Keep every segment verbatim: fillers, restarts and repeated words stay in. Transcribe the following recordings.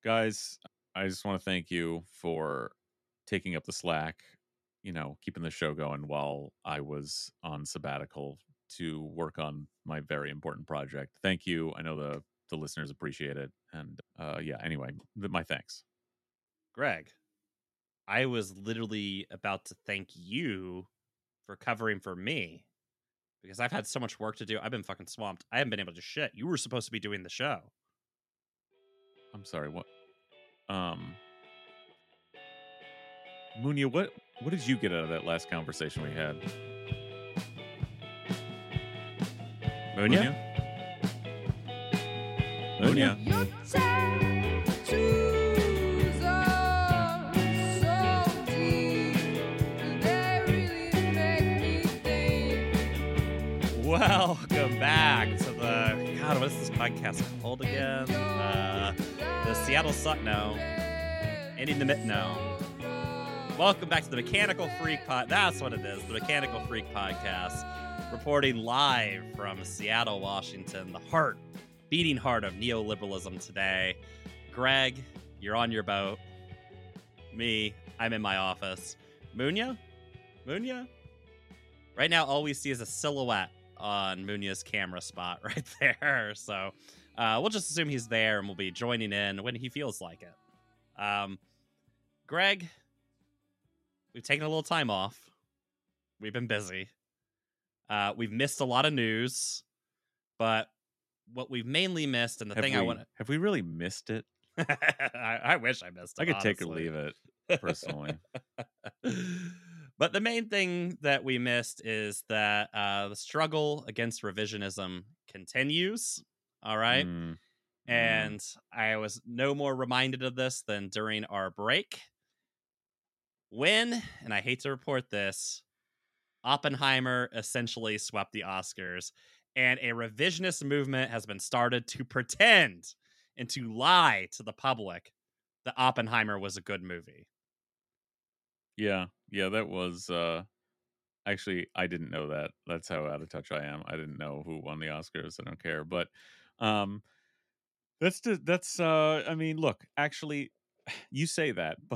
Guys, I just want to thank you for taking up the slack, you know, keeping the show going while I was on sabbatical to work on my very important project. Thank you. I know the the listeners appreciate it. And uh yeah, anyway, th- my thanks. Greg, I was literally about to thank you for covering for me because I've had so much work to do. I've been fucking swamped. I haven't been able to shit. You were supposed to be doing the show. I'm sorry, what um Munya, what what did you get out of that last conversation we had? Munya? Munya? Your tattoos are so deep, they really make me think. Welcome back to the God, what is this podcast called again? Uh, the Seattle Suck No. Ending the Mit No. Welcome back to the Mechanical Freak Pod. That's what it is. The Mechanical Freak Podcast, reporting live from Seattle, Washington, the heart, beating heart of neoliberalism today. Greg, you're on your boat. Me, I'm in my office. Munya? Munya? Right now, all we see is a silhouette on Munya's camera spot right there. So uh, we'll just assume he's there and we'll be joining in when he feels like it. Um, Greg, we've taken a little time off. We've been busy. Uh, we've missed a lot of news, but what we've mainly missed, and the Have thing we, I want to... have we really missed it? I, I wish I missed it, I could take or honestly. leave it, personally. But the main thing that we missed is that uh, the struggle against revisionism continues. All right. Mm, mm. And I was no more reminded of this than during our break when, and I hate to report this, Oppenheimer essentially swept the Oscars, and a revisionist movement has been started to pretend and to lie to the public that Oppenheimer was a good movie. Yeah, yeah, that was uh actually I didn't know that. That's how out of touch I am. I didn't know who won the Oscars. I don't care. But um that's just, that's uh I mean, look, actually you say that, but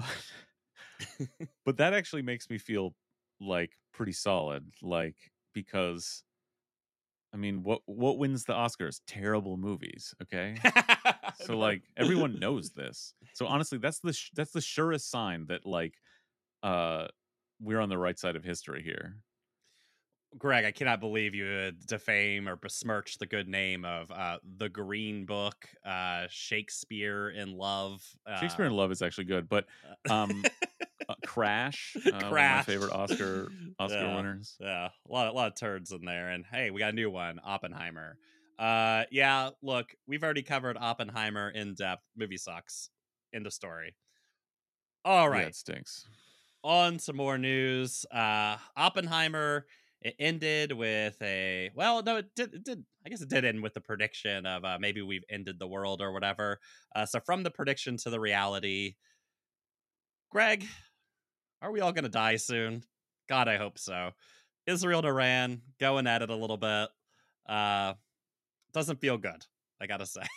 but that actually makes me feel like pretty solid, like because I mean, what what wins the Oscars? Terrible movies, okay? So like everyone knows this. So honestly, that's the sh- that's the surest sign that like uh we're on the right side of history here. Greg, I cannot believe you would defame or besmirch the good name of uh, The Green Book, uh, Shakespeare in Love. Uh, Shakespeare in Love is actually good, but um uh, Crash, uh, one of my favorite Oscar Oscar yeah, winners. Yeah, a lot, a lot of turds in there. And hey, we got a new one, Oppenheimer. Uh, yeah, look, we've already covered Oppenheimer in depth. Movie sucks. End of story. All right, Yeah, it stinks. on to more news. Uh, Oppenheimer, it ended with a well, no, it did. It did. I guess it did end with the prediction of uh, maybe we've ended the world or whatever. Uh, so from the prediction to the reality, Greg, are we all gonna die soon? God, I hope so. Israel and Iran going at it a little bit. Uh, doesn't feel good, I gotta say.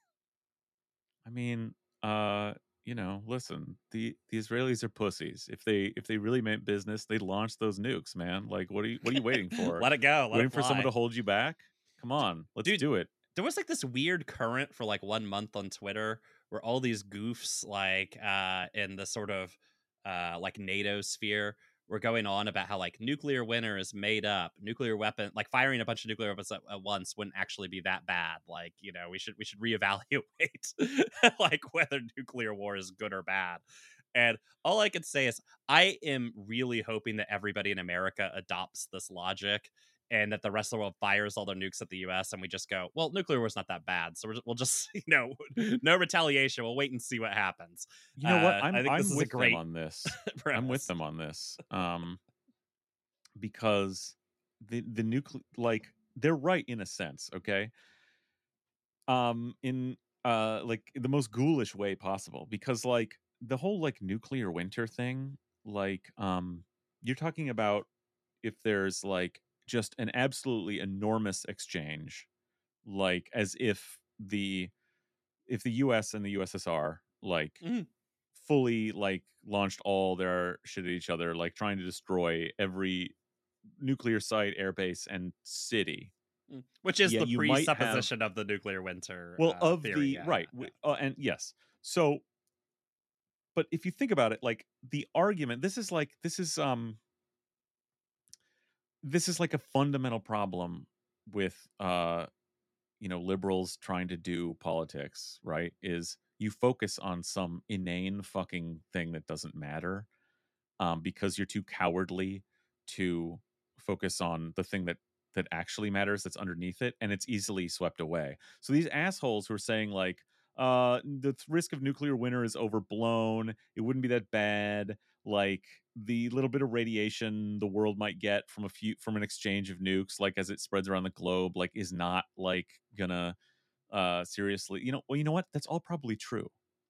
I mean, uh, you know, listen, the the Israelis are pussies. If they if they really meant business, they'd launch those nukes, man. Like, what are you what are you waiting for? Let it go. Let Waiting it for someone fly. to hold you back? Come on, let's Dude, do it. there was like this weird current for like one month on Twitter where all these goofs like uh in the sort of uh like NATO sphere were going on about how like nuclear winter is made up. Nuclear weapon, like firing a bunch of nuclear weapons at, at once wouldn't actually be that bad. Like, you know, we should we should reevaluate like whether nuclear war is good or bad. And all I can say is I am really hoping that everybody in America adopts this logic and that the rest of the world fires all their nukes at the U S and we just go, well, nuclear war's not that bad. So we're just, we'll just, you know, no retaliation. We'll wait and see what happens. You know what? Uh, I'm I think I'm this is with a great them on this. premise. I'm with them on this. Um because the the nuclear like they're right in a sense, okay? Um in uh like the most ghoulish way possible because like the whole like nuclear winter thing, like um you're talking about if there's like just an absolutely enormous exchange, like as if the if the U S and the U S S R like Mhm. fully like launched all their shit at each other, like trying to destroy every nuclear site, airbase, and city. Mm. Which is Yeah, the you might have presupposition of the nuclear winter well uh, of theory. the Yeah, right, yeah, w- uh, and yes. So, but if you think about it, like the argument, this is like this is um this is like a fundamental problem with uh you know liberals trying to do politics, right? Is you focus on some inane fucking thing that doesn't matter, um, because you're too cowardly to focus on the thing that that actually matters that's underneath it, and it's easily swept away. So these assholes who are saying like uh the th- risk of nuclear winter is overblown, it wouldn't be that bad, like the little bit of radiation the world might get from a few from an exchange of nukes, like as it spreads around the globe, like is not like gonna uh seriously, you know, well, you know what, that's all probably true.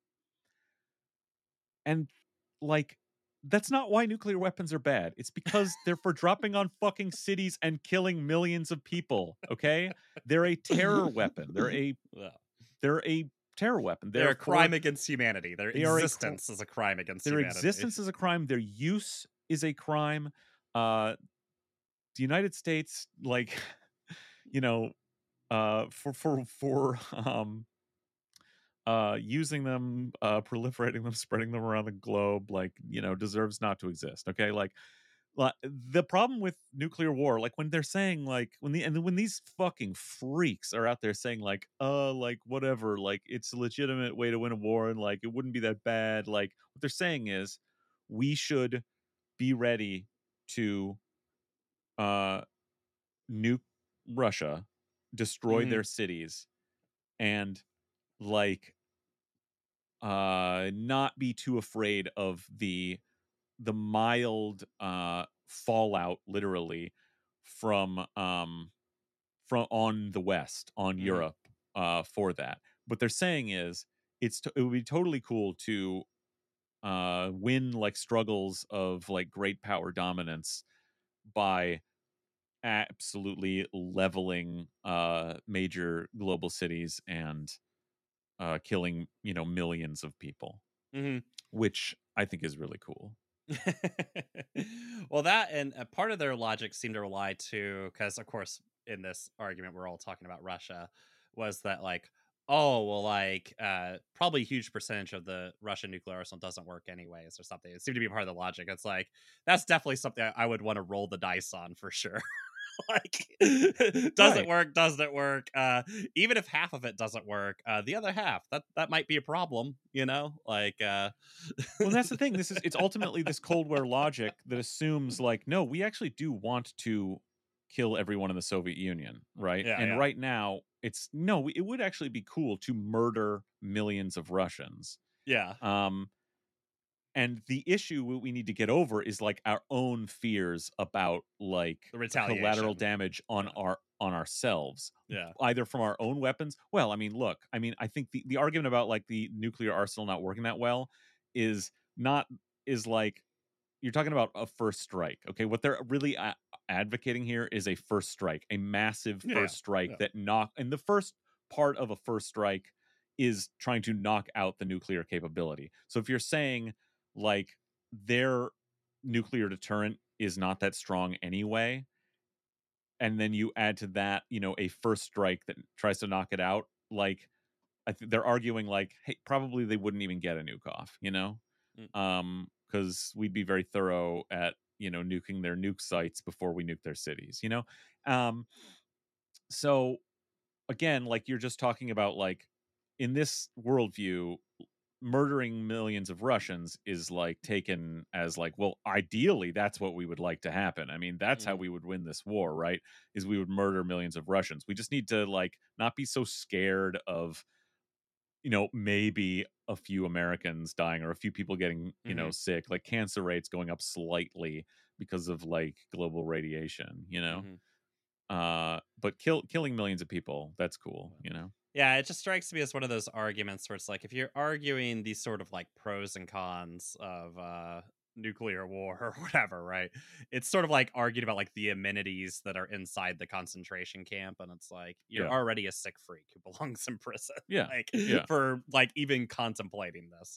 And like that's not why nuclear weapons are bad. It's because they're for dropping on fucking cities and killing millions of people, okay? They're a terror weapon. They're a yeah. they're a terror weapon. They're They're a for crime against humanity. Their they are a cr- existence is a crime against their humanity. existence is a crime. Their use is a crime. Uh the United States, like, you know, uh for for for um uh using them, uh proliferating them, spreading them around the globe, like, you know, deserves not to exist. Okay, like Li- the problem with nuclear war, like when they're saying like when the and when these fucking freaks are out there saying like uh like whatever, like it's a legitimate way to win a war and like it wouldn't be that bad, like what they're saying is we should be ready to uh nuke Russia, destroy Mhm. their cities, and like uh not be too afraid of the the mild uh fallout, literally, from um from on the west, on Mhm. Europe, uh for that. What they're saying is it's t- it would be totally cool to uh win like struggles of like great power dominance by absolutely leveling uh major global cities and uh killing, you know, millions of people, Mhm. which I think is really cool. Well, that and a part of their logic seemed to rely to, because of course, in this argument, we're all talking about Russia, was that like, oh, well, like, uh, probably a huge percentage of the Russian nuclear arsenal doesn't work anyways, or something. It seemed to be part of the logic. It's like, that's definitely something I I would want to roll the dice on for sure. Like, does it Right. work? Doesn't it work? Uh, even if half of it doesn't work, uh, the other half, that that might be a problem, you know? Like, uh, Well, and that's the thing. This is it's ultimately this Cold War logic that assumes like, no, we actually do want to kill everyone in the Soviet Union, right? yeah, And yeah, right now, it's no, it would actually be cool to murder millions of Russians. yeah. Um, and the issue what we need to get over is like our own fears about like The collateral retaliation. damage on Yeah. our on ourselves, Yeah. either from our own weapons. Well, I mean, look, I mean, I think the, the argument about like the nuclear arsenal not working that well is not is like you're talking about a first strike. Okay, what they're really a- advocating here is a first strike, a massive Yeah. first strike Yeah. that knock and the first part of a first strike is trying to knock out the nuclear capability. So if you're saying like their nuclear deterrent is not that strong anyway, and then you add to that, you know, a first strike that tries to knock it out, like I think they're arguing like, hey, probably they wouldn't even get a nuke off, you know, Mm. um, because we'd be very thorough at, you know, nuking their nuke sites before we nuke their cities, you know. Um, so again, like you're just talking about like in this worldview, murdering millions of Russians is like taken as like, well, ideally that's what we would like to happen. I mean, that's how Mhm. we would win this war, right? Is we would murder millions of Russians. We just need to like not be so scared of, you know, maybe a few Americans dying or a few people getting, you know, Mhm. sick, like cancer rates going up slightly because of like global radiation, you know. Mhm. Uh but kill killing millions of people, that's cool, you know. Yeah, it just strikes me as one of those arguments where it's like if you're arguing these sort of like pros and cons of uh nuclear war or whatever, right? It's sort of like arguing about like the amenities that are inside the concentration camp, and it's like you're Yeah. already a sick freak who belongs in prison, Yeah. like Yeah. for like even contemplating this.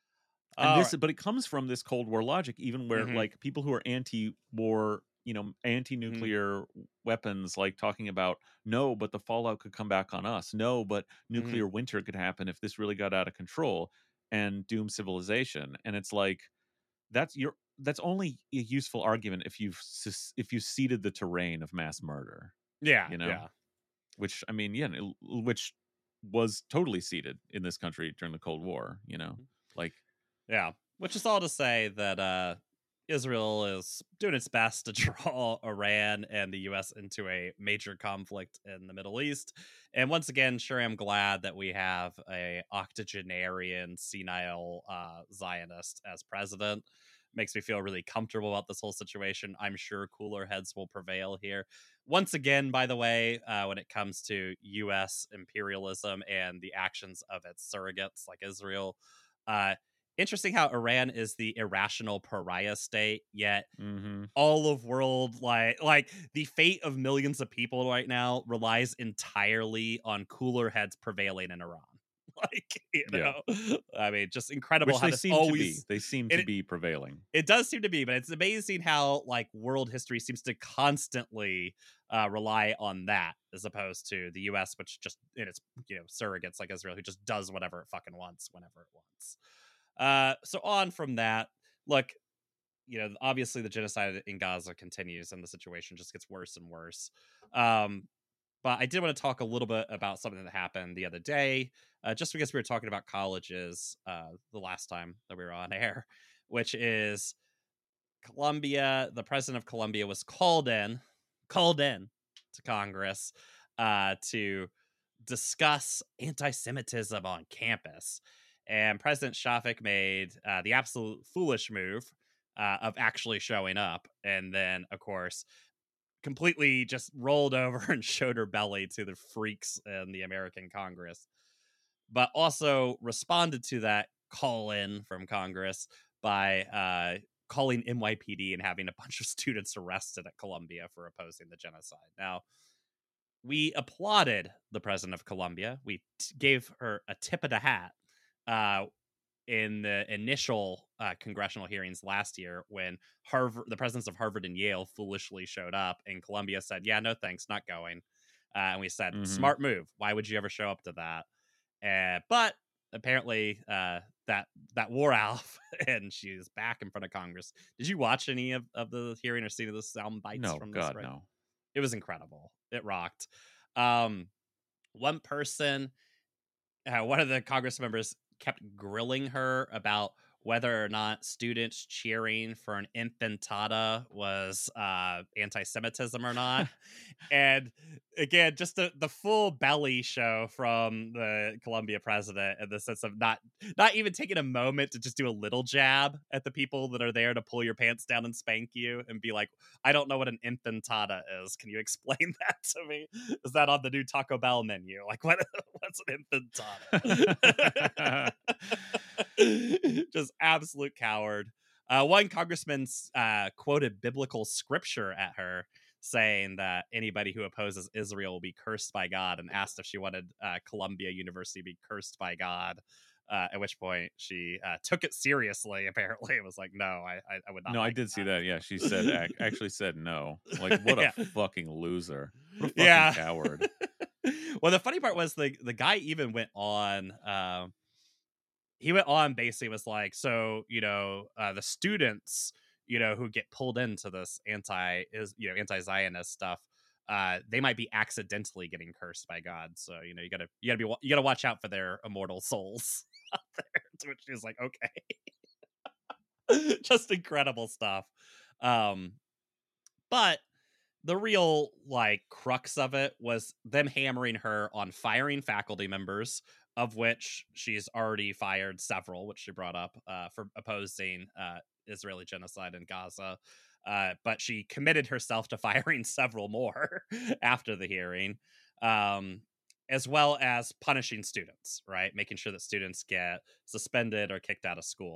And All this, right. but it comes from this Cold War logic, even where Mhm. like people who are anti-war, you know, anti-nuclear weapons, like talking about no, but the fallout could come back on us. No, but nuclear winter could happen if this really got out of control and doom civilization. And it's like that's your that's only a useful argument if you've sus- if you ceded the terrain of mass murder, Yeah, you know, yeah, which I mean, yeah, it- which was totally seeded in this country during the Cold War, you know, like. yeah. Which is all to say that uh Israel is doing its best to draw Iran and the U S into a major conflict in the Middle East. And once again, sure, I'm glad that we have a octogenarian, senile uh, Zionist as president. Makes me feel really comfortable about this whole situation. I'm sure cooler heads will prevail here. Once again, by the way, uh, when it comes to U S imperialism and the actions of its surrogates like Israel, uh, interesting how Iran is the irrational pariah state, yet Mm-hmm. all of world like like the fate of millions of people right now relies entirely on cooler heads prevailing in Iran. Like, you Yeah. know, I mean, just incredible Which how they this seem to be. always They seem it, to be prevailing. it does seem to be, but it's amazing how like world history seems to constantly uh, rely on that as opposed to the U S, which just in its you know surrogates like Israel, who just does whatever it fucking wants whenever it wants. Uh, so on from that, look, you know, obviously the genocide in Gaza continues and the situation just gets worse and worse. Um, but I did want to talk a little bit about something that happened the other day, uh, just because we were talking about colleges uh, the last time that we were on air, which is Columbia. The president of Columbia was called in, called in to Congress uh, to discuss anti-Semitism on campus. And President Shafik made uh, the absolute foolish move uh, of actually showing up. And then, of course, completely just rolled over and showed her belly to the freaks in the American Congress. But also responded to that call in from Congress by uh, calling N Y P D and having a bunch of students arrested at Columbia for opposing the genocide. Now, we applauded the president of Columbia. We t- gave her a tip of the hat uh, in the initial uh, congressional hearings last year when Harvard, the presidents of Harvard and Yale, foolishly showed up, and Columbia said, "Yeah, no thanks, not going." Uh, and we said, Mm-hmm. "Smart move. Why would you ever show up to that?" Uh, but apparently, uh, that that wore off, and she's back in front of Congress. Did you watch any of, of the hearing or see the sound bites No, from this? God, Right? no. It was incredible. It rocked. Um, one person, uh, one of the Congress members, kept grilling her about whether or not students cheering for an infantada was uh, anti-Semitism or not. And again, just the, the full belly show from the Columbia president in the sense of not not even taking a moment to just do a little jab at the people that are there to pull your pants down and spank you and be like, I don't know what an infantada is. Can you explain that to me? Is that on the new Taco Bell menu? Like, what what's an infantada? Just absolute coward. Uh, one congressman uh, quoted biblical scripture at her, saying that anybody who opposes Israel will be cursed by God, and asked if she wanted uh, Columbia University to be cursed by God. Uh, at which point she uh, took it seriously. Apparently, it was like, no, I, I, I would not. No, I like did see that. that. Yeah, she said ac- actually said no. Like, what a Yeah. fucking loser. What a fucking Yeah. coward. Well, the funny part was the the guy even went on. Um, he went on basically was like, so you know, uh, the students, you know, who get pulled into this anti is you know anti-Zionist stuff, uh, they might be accidentally getting cursed by God. So you know, you gotta you gotta be you gotta watch out for their immortal souls out there. To which she's like, okay, just incredible stuff. Um, but the real like crux of it was them hammering her on firing faculty members, of which she's already fired several, which she brought up uh, for opposing uh, Israeli genocide in Gaza. Uh, but she committed herself to firing several more after the hearing, um, as well as punishing students, right? Making sure that students get suspended or kicked out of school.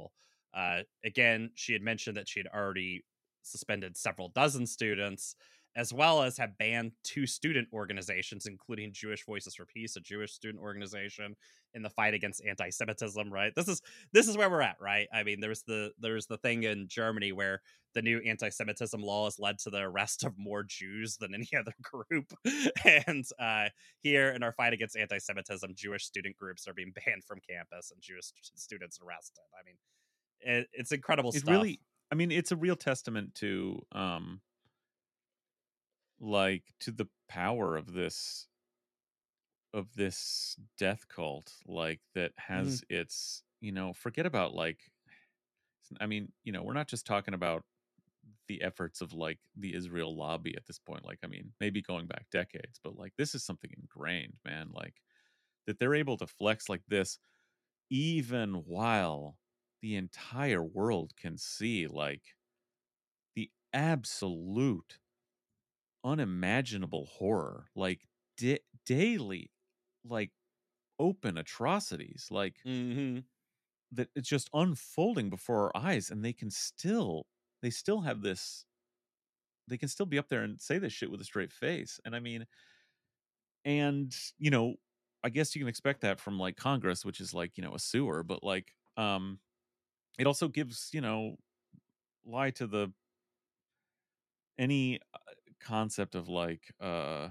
Uh, again, she had mentioned that she had already suspended several dozen students, as well as have banned two student organizations, including Jewish Voices for Peace, a Jewish student organization, in the fight against anti-Semitism. Right. This is this is where we're at. Right. I mean, there's the there's the thing in Germany where the new anti-Semitism law has led to the arrest of more Jews than any other group, and uh, here in our fight against anti-Semitism, Jewish student groups are being banned from campus and Jewish students arrested. I mean, it, it's incredible It stuff. really, I mean, it's a real testament to, um, like, to the power of this of this death cult, like that has its, you know, forget about like, I mean, you know, we're not just talking about the efforts of like the Israel lobby at this point. Like, I mean, maybe going back decades, but like this is something ingrained, man. Like that they're able to flex like this, even while the entire world can see like the absolute unimaginable horror, like da- daily, like open atrocities, like Mm-hmm. that it's just unfolding before our eyes, and they can still, they still have this, they can still be up there and say this shit with a straight face. And I mean, and you know, I guess you can expect that from like Congress, which is like, you know, a sewer, but like, um, it also gives, you know, lie to the any uh, concept of like, uh,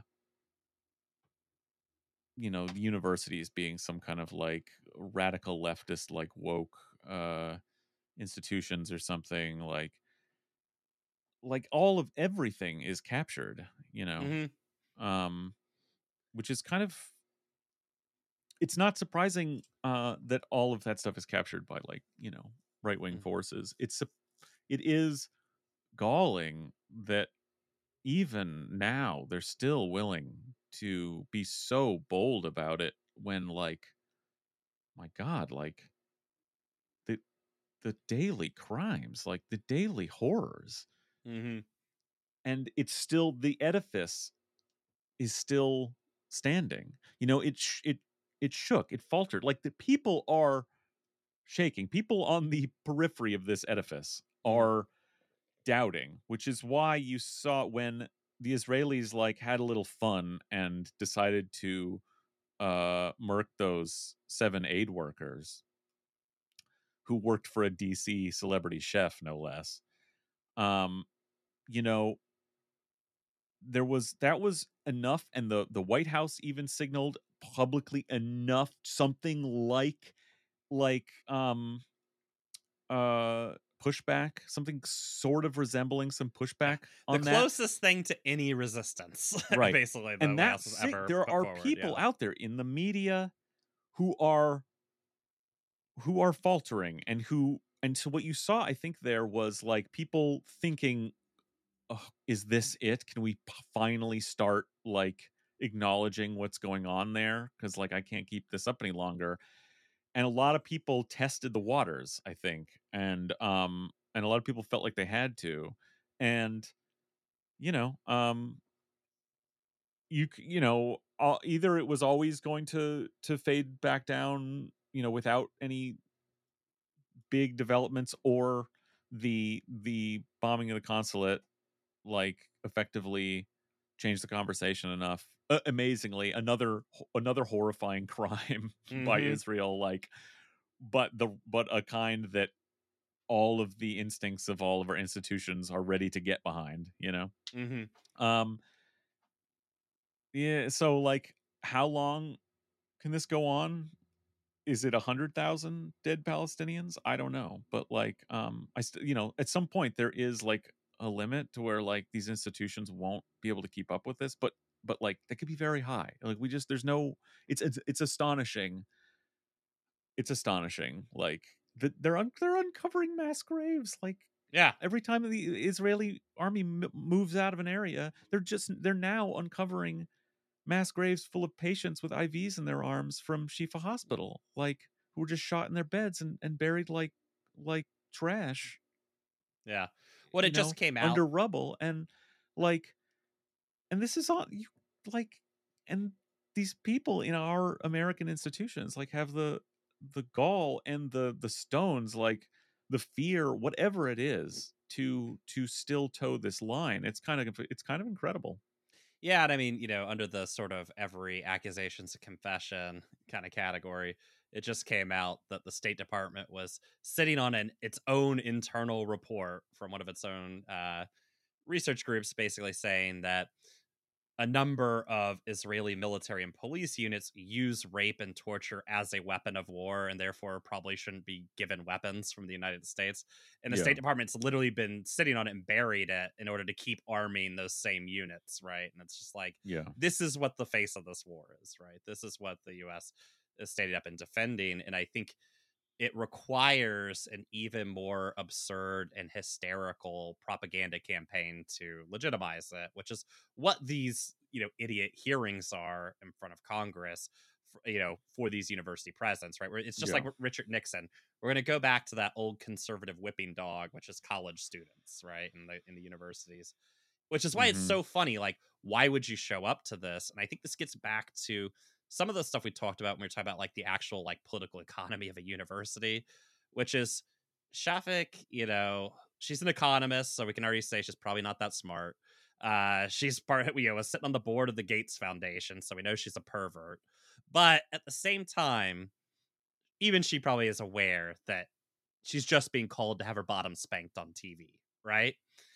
you know, universities being some kind of like radical leftist, like woke, uh, institutions or something like, like all of everything is captured, you know, Mm-hmm. um, which is kind of, it's not surprising uh, that all of that stuff is captured by like, you know, right wing forces. It's sup- it is galling that even now they're still willing to be so bold about it when like, my God, like the the daily crimes, like the daily horrors, Mm-hmm. and it's still, the edifice is still standing. You know, it sh- it it shook, it faltered. Like the people are shaking. People on the periphery of this edifice Mm-hmm. are doubting, which is why you saw when the Israelis like had a little fun and decided to uh murk those seven aid workers who worked for a D C celebrity chef, no less. Um, you know, there was, that was enough, and the the White House even signaled publicly enough, something like like um uh pushback, something sort of resembling some Yeah. pushback The on that. closest thing to any resistance, Right. basically, the And White that House has si- ever there put are forward. people Yeah. out there in the media who are who are faltering, and who, and so what you saw, I think, there was like people thinking, oh, is this it? Can we p- finally start like acknowledging what's going on there? Because like I can't keep this up any longer. And a lot of people tested the waters, I think, and um, and a lot of people felt like they had to, and you know, um, you c- you know, uh, either it was always going to to fade back down, you know, without any big developments, or the the bombing of the consulate like effectively changed the conversation enough. Uh, amazingly, another ho- another horrifying crime by Mm-hmm. Israel, like, but the but a kind that all of the instincts of all of our institutions are ready to get behind, you know. Mm-hmm. Um yeah, so like, how long can this go on? Is it a hundred thousand dead Palestinians? I don't know, but like, um, I st- you know, at some point there is like a limit to where like these institutions won't be able to keep up with this, but but like they could be very high. Like we just, there's no, it's it's, it's astonishing. It's astonishing. Like that they're un- they're uncovering mass graves. Like Yeah. every time the Israeli army m- moves out of an area, they're just, they're now uncovering mass graves full of patients with I Vs in their arms from Shifa Hospital, like who were just shot in their beds and, and buried like like trash, Yeah. What you it know, just came out. under rubble. And like, and this is all you, like, and these people in our American institutions like have the the gall and the the stones, like the fear, whatever it is, to to still toe this line. It's kind of it's kind of incredible. Yeah, and I mean, you know, under the sort of every accusations of confession kind of category, it just came out that the State Department was sitting on an its own internal report from one of its own uh, research groups, basically saying that a number of Israeli military and police units use rape and torture as a weapon of war, and therefore probably shouldn't be given weapons from the United States. And the Yeah. State Department's literally been sitting on it and buried it in order to keep arming those same units, right? And it's just like, Yeah. this is what the face of this war is, right? This is what the U S is stated up and defending. And I think it requires an even more absurd and hysterical propaganda campaign to legitimize it, which is what these, you know, idiot hearings are in front of Congress, for, you know, for these university presidents, right? Where it's just Yeah. like Richard Nixon. We're going to go back to that old conservative whipping dog, which is college students, right, in the in the universities, which is why it's Mhm. so funny. Like, why would you show up to this? And I think this gets back to some of the stuff we talked about when we were talking about like the actual like political economy of a university, which is Shafik, you know, she's an economist, so we can already say she's probably not that smart. Uh, she's part, you know, was sitting on the board of the Gates Foundation, so we know she's a pervert. But at the same time, even she probably is aware that she's just being called to have her bottom spanked on T V, right?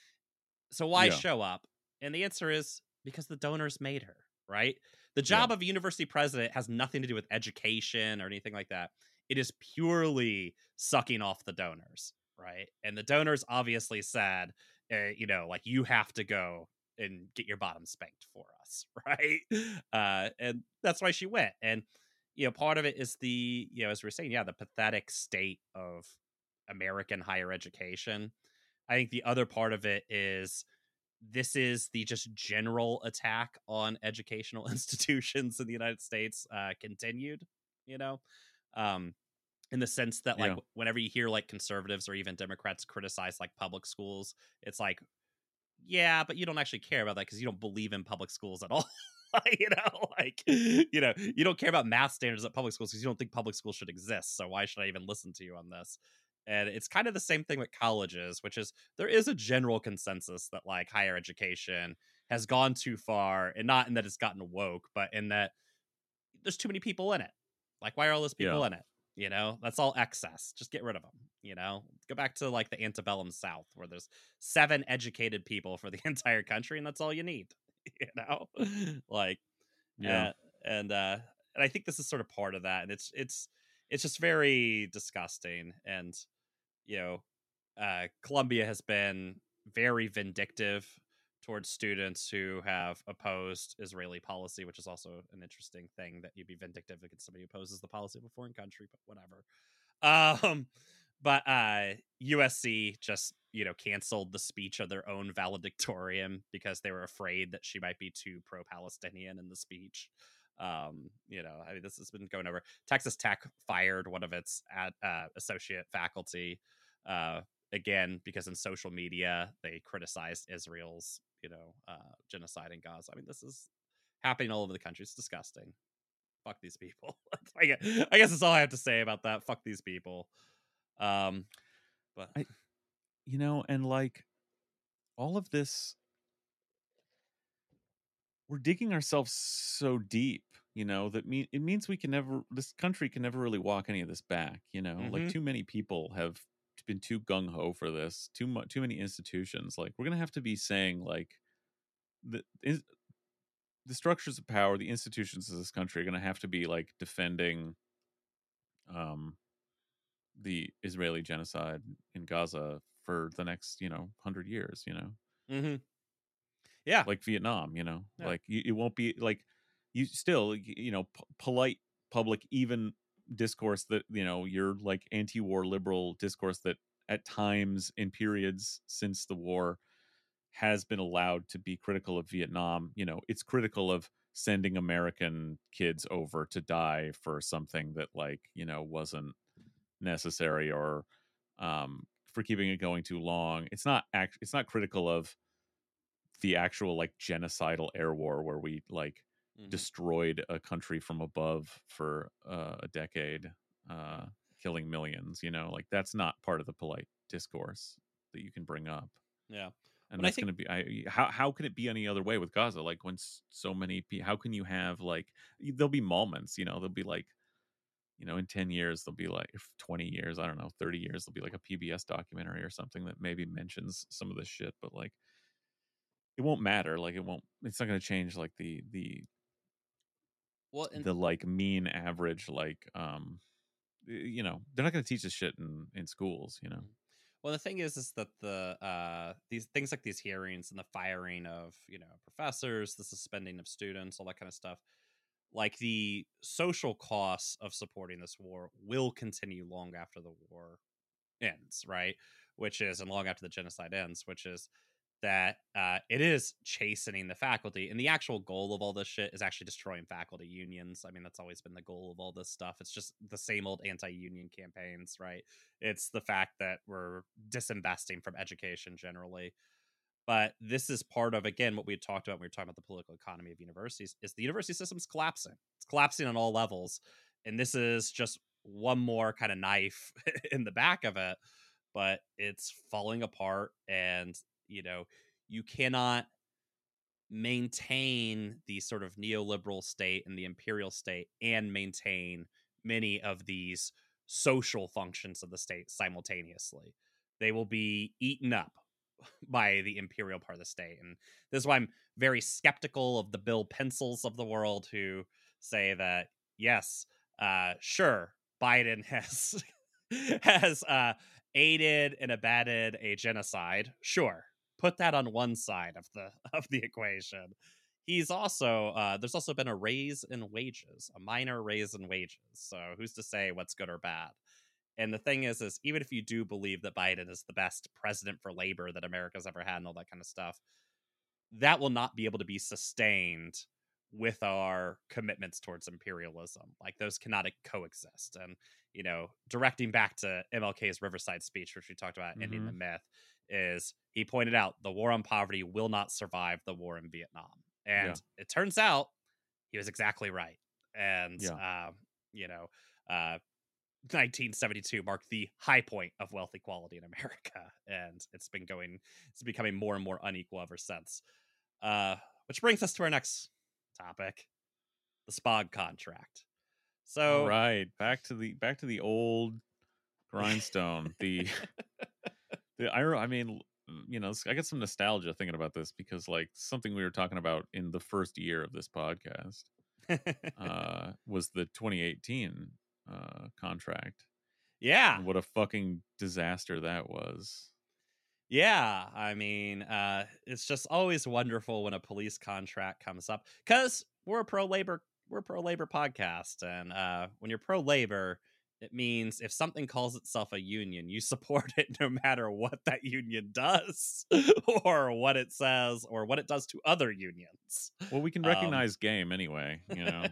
So why Yeah. show up? And the answer is because the donors made her, right? The Yeah. job of a university president has nothing to do with education or anything like that. It is purely sucking off the donors, right? And the donors obviously said, uh, you know, like, you have to go and get your bottom spanked for us, right? Uh, and that's why she went. And, you know, part of it is the, you know, as we we're saying, yeah, the pathetic state of American higher education. I think the other part of it is this is the just general attack on educational institutions in the United States uh, continued, you know, um, in the sense that like Yeah. whenever you hear like conservatives or even Democrats criticize like public schools, it's like, yeah, but you don't actually care about that because you don't believe in public schools at all. You know, like, you know, you don't care about math standards at public schools because you don't think public schools should exist. So why should I even listen to you on this? And it's kind of the same thing with colleges, which is there is a general consensus that like higher education has gone too far, and not in that it's gotten woke, but in that there's too many people in it. Like, why are all those people Yeah. in it? You know, that's all excess. Just get rid of them. You know, go back to like the antebellum South where there's seven educated people for the entire country, and that's all you need. You know, like, Yeah. uh, and uh, and I think this is sort of part of that, and it's it's it's just very disgusting. And you know, uh, Columbia has been very vindictive towards students who have opposed Israeli policy, which is also an interesting thing that you'd be vindictive against somebody who opposes the policy of a foreign country, but whatever. Um, but uh, U S C just, you know, canceled the speech of their own valedictorian because they were afraid that she might be too pro-Palestinian in the speech. Um, you know, I mean, this has been going over. Texas Tech fired one of its ad, uh, associate faculty uh, again because in social media they criticized Israel's, you know, uh, genocide in Gaza. I mean, this is happening all over the country. It's disgusting. Fuck these people. I guess, I guess that's all I have to say about that. Fuck these people. Um, but I, you know, and like all of this, we're digging ourselves so deep, you know, that mean it means we can never, this country can never really walk any of this back, you know, like Mhm. too many people have been too gung ho for this, too much, too many institutions. Like we're gonna have to be saying like the is, the structures of power, the institutions of this country are gonna have to be like defending, um, the Israeli genocide in Gaza for the next, you know, hundred years, you know. Mhm. Yeah. Like Vietnam, you know, Yeah. like you, it won't be like you still, y- you know, p- polite public, even discourse that, you know, your like anti-war liberal discourse that at times in periods since the war has been allowed to be critical of Vietnam. You know, it's critical of sending American kids over to die for something that like, you know, wasn't necessary or um for keeping it going too long. It's not act it's not critical of the actual like genocidal air war where we like Mhm. destroyed a country from above for uh, a decade. Uh, killing millions. You know, like that's not part of the polite discourse that you can bring up. Yeah. And But I that's think going to be I, how how can it be any other way with Gaza? Like when s- so many people, how can you have like y- there'll be moments, you know, there'll be like, you know, in ten years there'll be like if twenty years, I don't know, thirty years there'll be like a P B S documentary or something that maybe mentions some of this shit, but like it won't matter. Like it won't. It's not going to change like the the well, and the like mean average like um y- you know they're not going to teach this shit in in schools. You know. well, the thing is, is that the uh these things like these hearings and the firing of you know professors, the suspending of students, all that kind of stuff, like the social costs of supporting this war will continue long after the war ends, right? Which is, and long after the genocide ends, which is that uh, it is chastening the faculty. And the actual goal of all this shit is actually destroying faculty unions. I mean, that's always been the goal of all this stuff. It's just the same old anti union campaigns, right? It's the fact that we're disinvesting from education generally. But this is part of, again, what we had talked about when we were talking about the political economy of universities, is the university system's collapsing. It's collapsing on all levels. And this is just one more kind of knife in the back of it, but it's falling apart. And, you know, you cannot maintain the sort of neoliberal state and the imperial state and maintain many of these social functions of the state simultaneously. They will be eaten up by the imperial part of the state. And this is why I'm very skeptical of the Bill Pencils of the world who say that, yes, uh, sure, Biden has has uh, aided and abetted a genocide. Sure, put that on one side of the of the equation. He's also uh, there's also been a raise in wages, a minor raise in wages. So who's to say what's good or bad? And the thing is, is even if you do believe that Biden is the best president for labor that America's ever had and all that kind of stuff, that will not be able to be sustained with our commitments towards imperialism. Like those cannot coexist. And, you know, directing back to M L K's Riverside speech, which we talked about ending Mm-hmm. the myth, is he pointed out the war on poverty will not survive the war in Vietnam. And Yeah. it turns out he was exactly right. And, Yeah. um, you know, uh, nineteen seventy-two marked the high point of wealth equality in America, and it's been going, it's becoming more and more unequal ever since. Uh, which brings us to our next topic, the SPOG contract. All So, right. Back to the back to the old grindstone. The the I re- I mean, you know, I get some nostalgia thinking about this because like something we were talking about in the first year of this podcast uh was the twenty eighteen uh contract. yeah, And what a fucking disaster that was. yeah. I mean, uh, it's just always wonderful when a police contract comes up because we're a pro labor, we're a pro labor podcast, and uh, when you're pro labor, it means if something calls itself a union, you support it no matter what that union does, or what it says, or what it does to other unions. Well, we can Um, recognize game anyway, you know.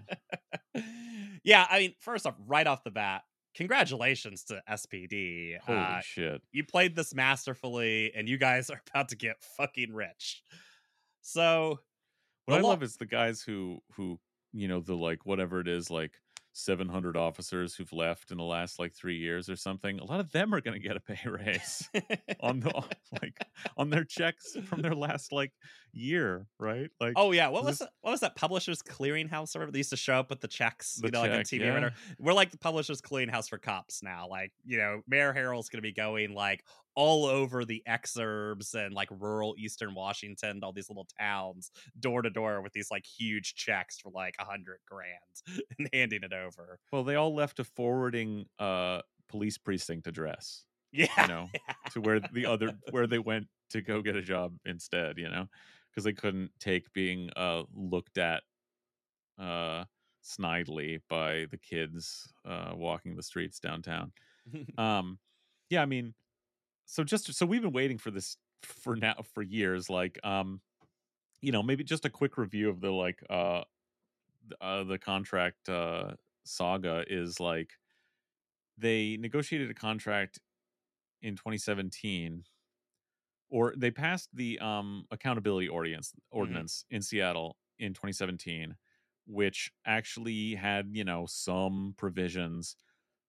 yeah, I mean, first off, right off the bat, congratulations to S P D. Holy Uh, shit. you played this masterfully, and you guys are about to get fucking rich. So What the I law, love is the guys who who you know the like whatever it is like seven hundred officers who've left in the last like three years or something. A lot of them are going to get a pay raise on the like on their checks from their last like year, right? Like oh yeah, what was this that, what was that Publishers Clearinghouse or whatever? They used to show up with the checks, the you know, like on check, T V or yeah. whatever. We're like the Publishers Clearinghouse for cops now. Like, you know, Mayor Harrell's gonna be going like all over the exurbs and like rural eastern Washington, all these little towns, door to door with these like huge checks for like a hundred grand and handing it over. Well, they all left a forwarding uh police precinct address, Yeah. you know, to where the other where they went to go get a job instead, you know, because they couldn't take being uh looked at uh snidely by the kids uh walking the streets downtown. Um yeah, I mean, so just so we've been waiting for this for now for years, like um you know, maybe just a quick review of the like uh th- uh the contract uh saga is like they negotiated a contract in twenty seventeen, or they passed the um accountability ordinance Mhm. ordinance in Seattle in twenty seventeen, which actually had, you know, some provisions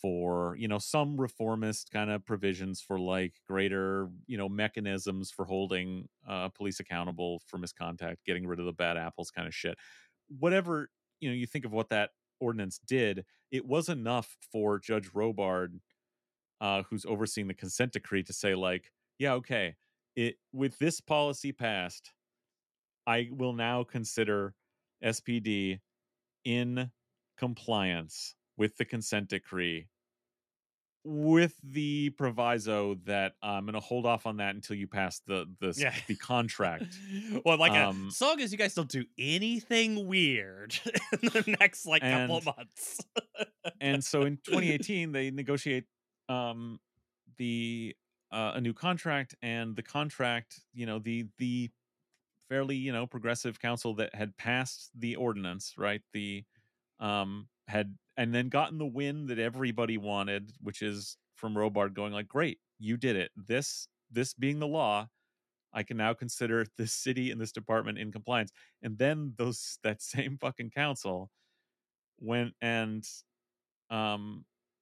for, you know, some reformist kind of provisions for like greater, you know, mechanisms for holding uh, police accountable for misconduct, getting rid of the bad apples kind of shit. Whatever, you know, you think of what that ordinance did, it was enough for Judge Robard, uh, who's overseeing the consent decree, to say like, yeah, okay, it with this policy passed, I will now consider S P D in compliance with the consent decree, with the proviso that I'm going to hold off on that until you pass the the s- Yeah. the contract. Well, like a Um, so long as you guys don't do anything weird in the next like couple and of months. and so in twenty eighteen they negotiate um the uh, a new contract, and the contract, you know, the the fairly, you know, progressive council that had passed the ordinance, right? The um had and then gotten the win that everybody wanted, which is from Robard going like, great, you did it. This this being the law, I can now consider this city and this department in compliance. And then those that same fucking council went and um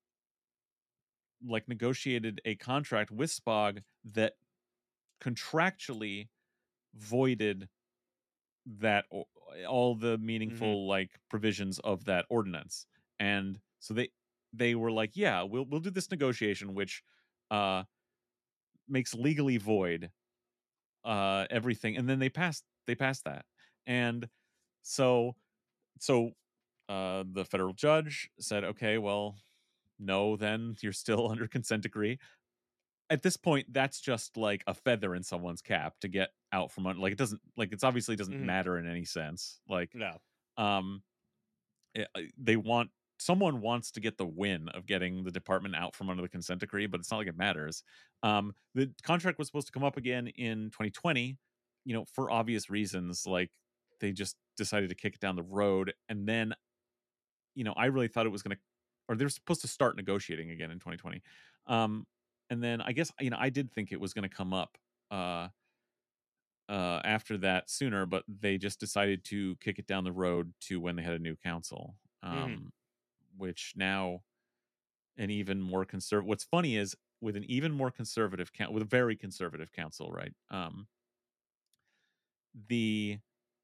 like negotiated a contract with Spog that contractually voided that o- all the Mhm. meaningful like provisions of that ordinance. And so they they were like, yeah, we'll we'll do this negotiation which uh makes legally void uh everything. And then they passed they passed that. And so so uh the federal judge said, okay, well, no, then you're still under consent decree. At this point, that's just like a feather in someone's cap to get out from under. Like, it doesn't, like, it's obviously doesn't Mhm. matter in any sense. Like, No. um eh, uh, they want someone wants to get the win of getting the department out from under the consent decree, but it's not like it matters. Um the contract was supposed to come up again in twenty twenty, you know, for obvious reasons. Like, they just decided to kick it down the road. And then, you know, I really thought it was going to, or they were supposed to start negotiating again in twenty twenty. Um, and then I guess, you know, I did think it was going to come up uh, uh, after that sooner, but they just decided to kick it down the road to when they had a new council, Mhm. um, which now an even more conservative. What's funny is with an even more conservative count, with a very conservative council, right? Um, the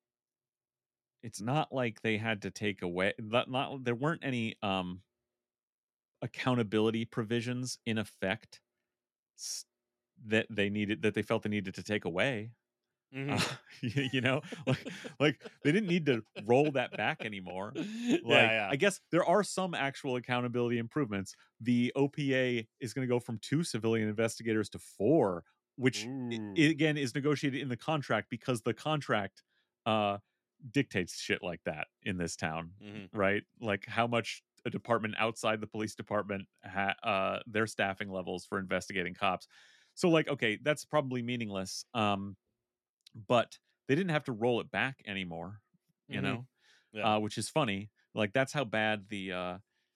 it's not like they had to take away, not, not there weren't any um accountability provisions in effect s- that they needed that they felt they needed to take away. Uh, Mhm. you you know, like like they didn't need to roll that back anymore. Yeah, Like, yeah. I guess there are some actual accountability improvements. The O P A is going to go from two civilian investigators to four, which i- i- Ooh. again is negotiated in the contract because the contract uh dictates shit like that in this town, Mhm. right? Like how much a department outside the police department ha- uh their staffing levels for investigating cops. So like, okay, that's probably meaningless. Um but they didn't have to roll it back anymore, you Mhm. know, Yeah. uh, which is funny. Like, that's how bad the uh,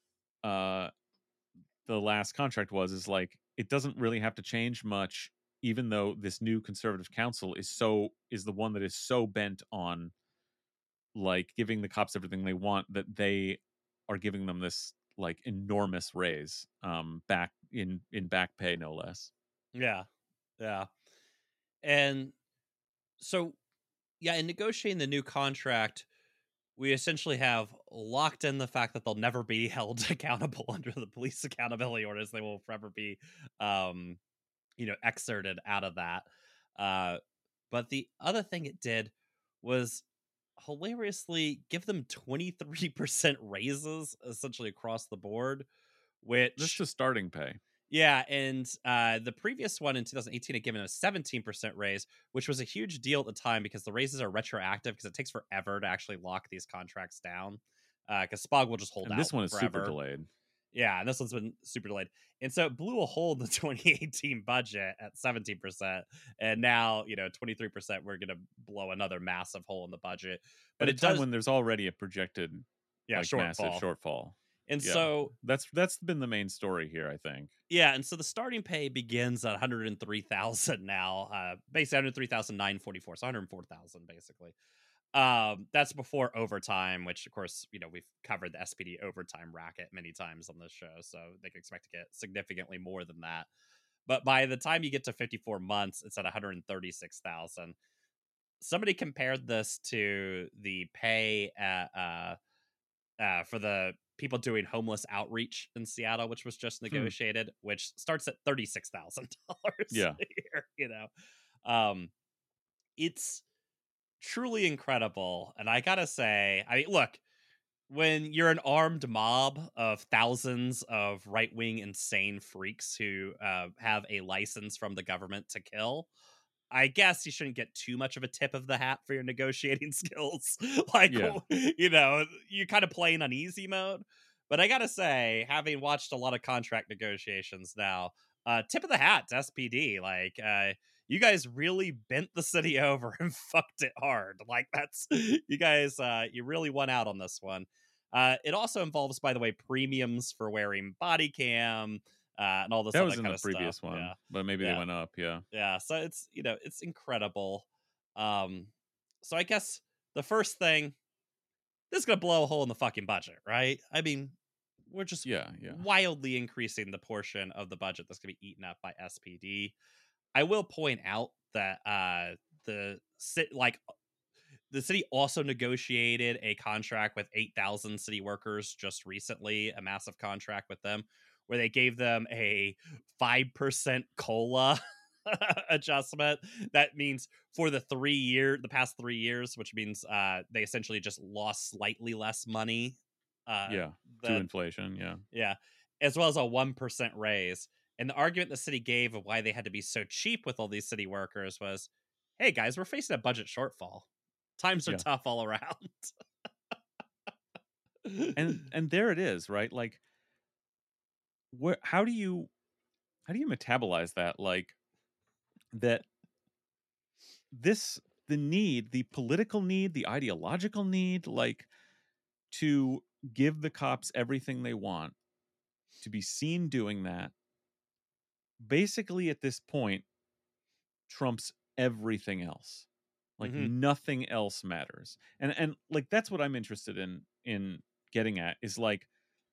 uh, the last contract was. Is like, it doesn't really have to change much, even though this new conservative council is so is the one that is so bent on like giving the cops everything they want, that they are giving them this like enormous raise, um, back in in back pay, no less. Yeah. Yeah. And so yeah, in negotiating the new contract, we essentially have locked in the fact that they'll never be held accountable under the police accountability orders. They will forever be, um, you know, excerpted out of that. Uh, but the other thing it did was hilariously give them twenty-three percent raises essentially across the board, This which is starting pay. yeah, and uh, the previous one in twenty eighteen had given a seventeen percent raise, which was a huge deal at the time because the raises are retroactive because it takes forever to actually lock these contracts down. Because Spog will just hold And out this one is super forever. delayed. Yeah, and this one's been super delayed. And so it blew a hole in the twenty eighteen budget at seventeen percent. And now, you know, twenty-three percent, we're going to blow another massive hole in the budget. But At a it time does, when there's already a projected yeah, like massive shortfall. shortfall. And Yeah. so That's that's been the main story here, I think. yeah, and so the starting pay begins at one hundred three thousand now, uh, basically one hundred three thousand nine hundred forty-four, so one hundred four thousand basically. Um, that's before overtime, which of course, you know, we've covered the S P D overtime racket many times on this show, so they can expect to get significantly more than that. But by the time you get to fifty-four months, it's at one hundred thirty-six thousand. Somebody compared this to the pay at, uh, uh, for the people doing homeless outreach in Seattle, which was just Hmm. negotiated, which starts at thirty-six thousand dollars Yeah. a year. You know, um, it's truly incredible. And I gotta say, I mean, look, when you're an armed mob of thousands of right wing insane freaks who uh, have a license from the government to kill, I guess you shouldn't get too much of a tip of the hat for your negotiating skills. Like, Yeah. you know, you're kind of playing on easy mode. But I gotta say, having watched a lot of contract negotiations now, uh, tip of the hat to S P D. Like, uh, you guys really bent the city over and fucked it hard. Like, that's you guys, uh, you really won out on this one. Uh, it also involves, by the way, premiums for wearing body cam uh, and all this That other was in kind the of stuff. previous one, Yeah, but maybe they yeah. went up. Yeah. Yeah, so it's, you know, it's incredible. Um, so I guess the first thing, this is gonna blow a hole in the fucking budget, right? I mean, we're just Yeah. Yeah. wildly increasing the portion of the budget that's gonna be eaten up by S P D. I will point out that uh the city, like the city also negotiated a contract with eight thousand city workers just recently, a massive contract with them, where they gave them a five percent COLA adjustment. That means for the three year, the past three years, which means uh, they essentially just lost slightly less money uh, Yeah. To than, inflation. Yeah. yeah, as well as a one percent raise. And the argument the city gave of why they had to be so cheap with all these city workers was, hey guys, we're facing a budget shortfall. Times are Yeah. tough all around. And and there it is, right? Like, where? How do you how do you metabolize that? Like that this the need, the political need, the ideological need, like to give the cops everything they want, to be seen doing that. Basically, at this point, trumps everything else. Like Mhm. nothing else matters. And and like that's what I'm interested in in getting at is like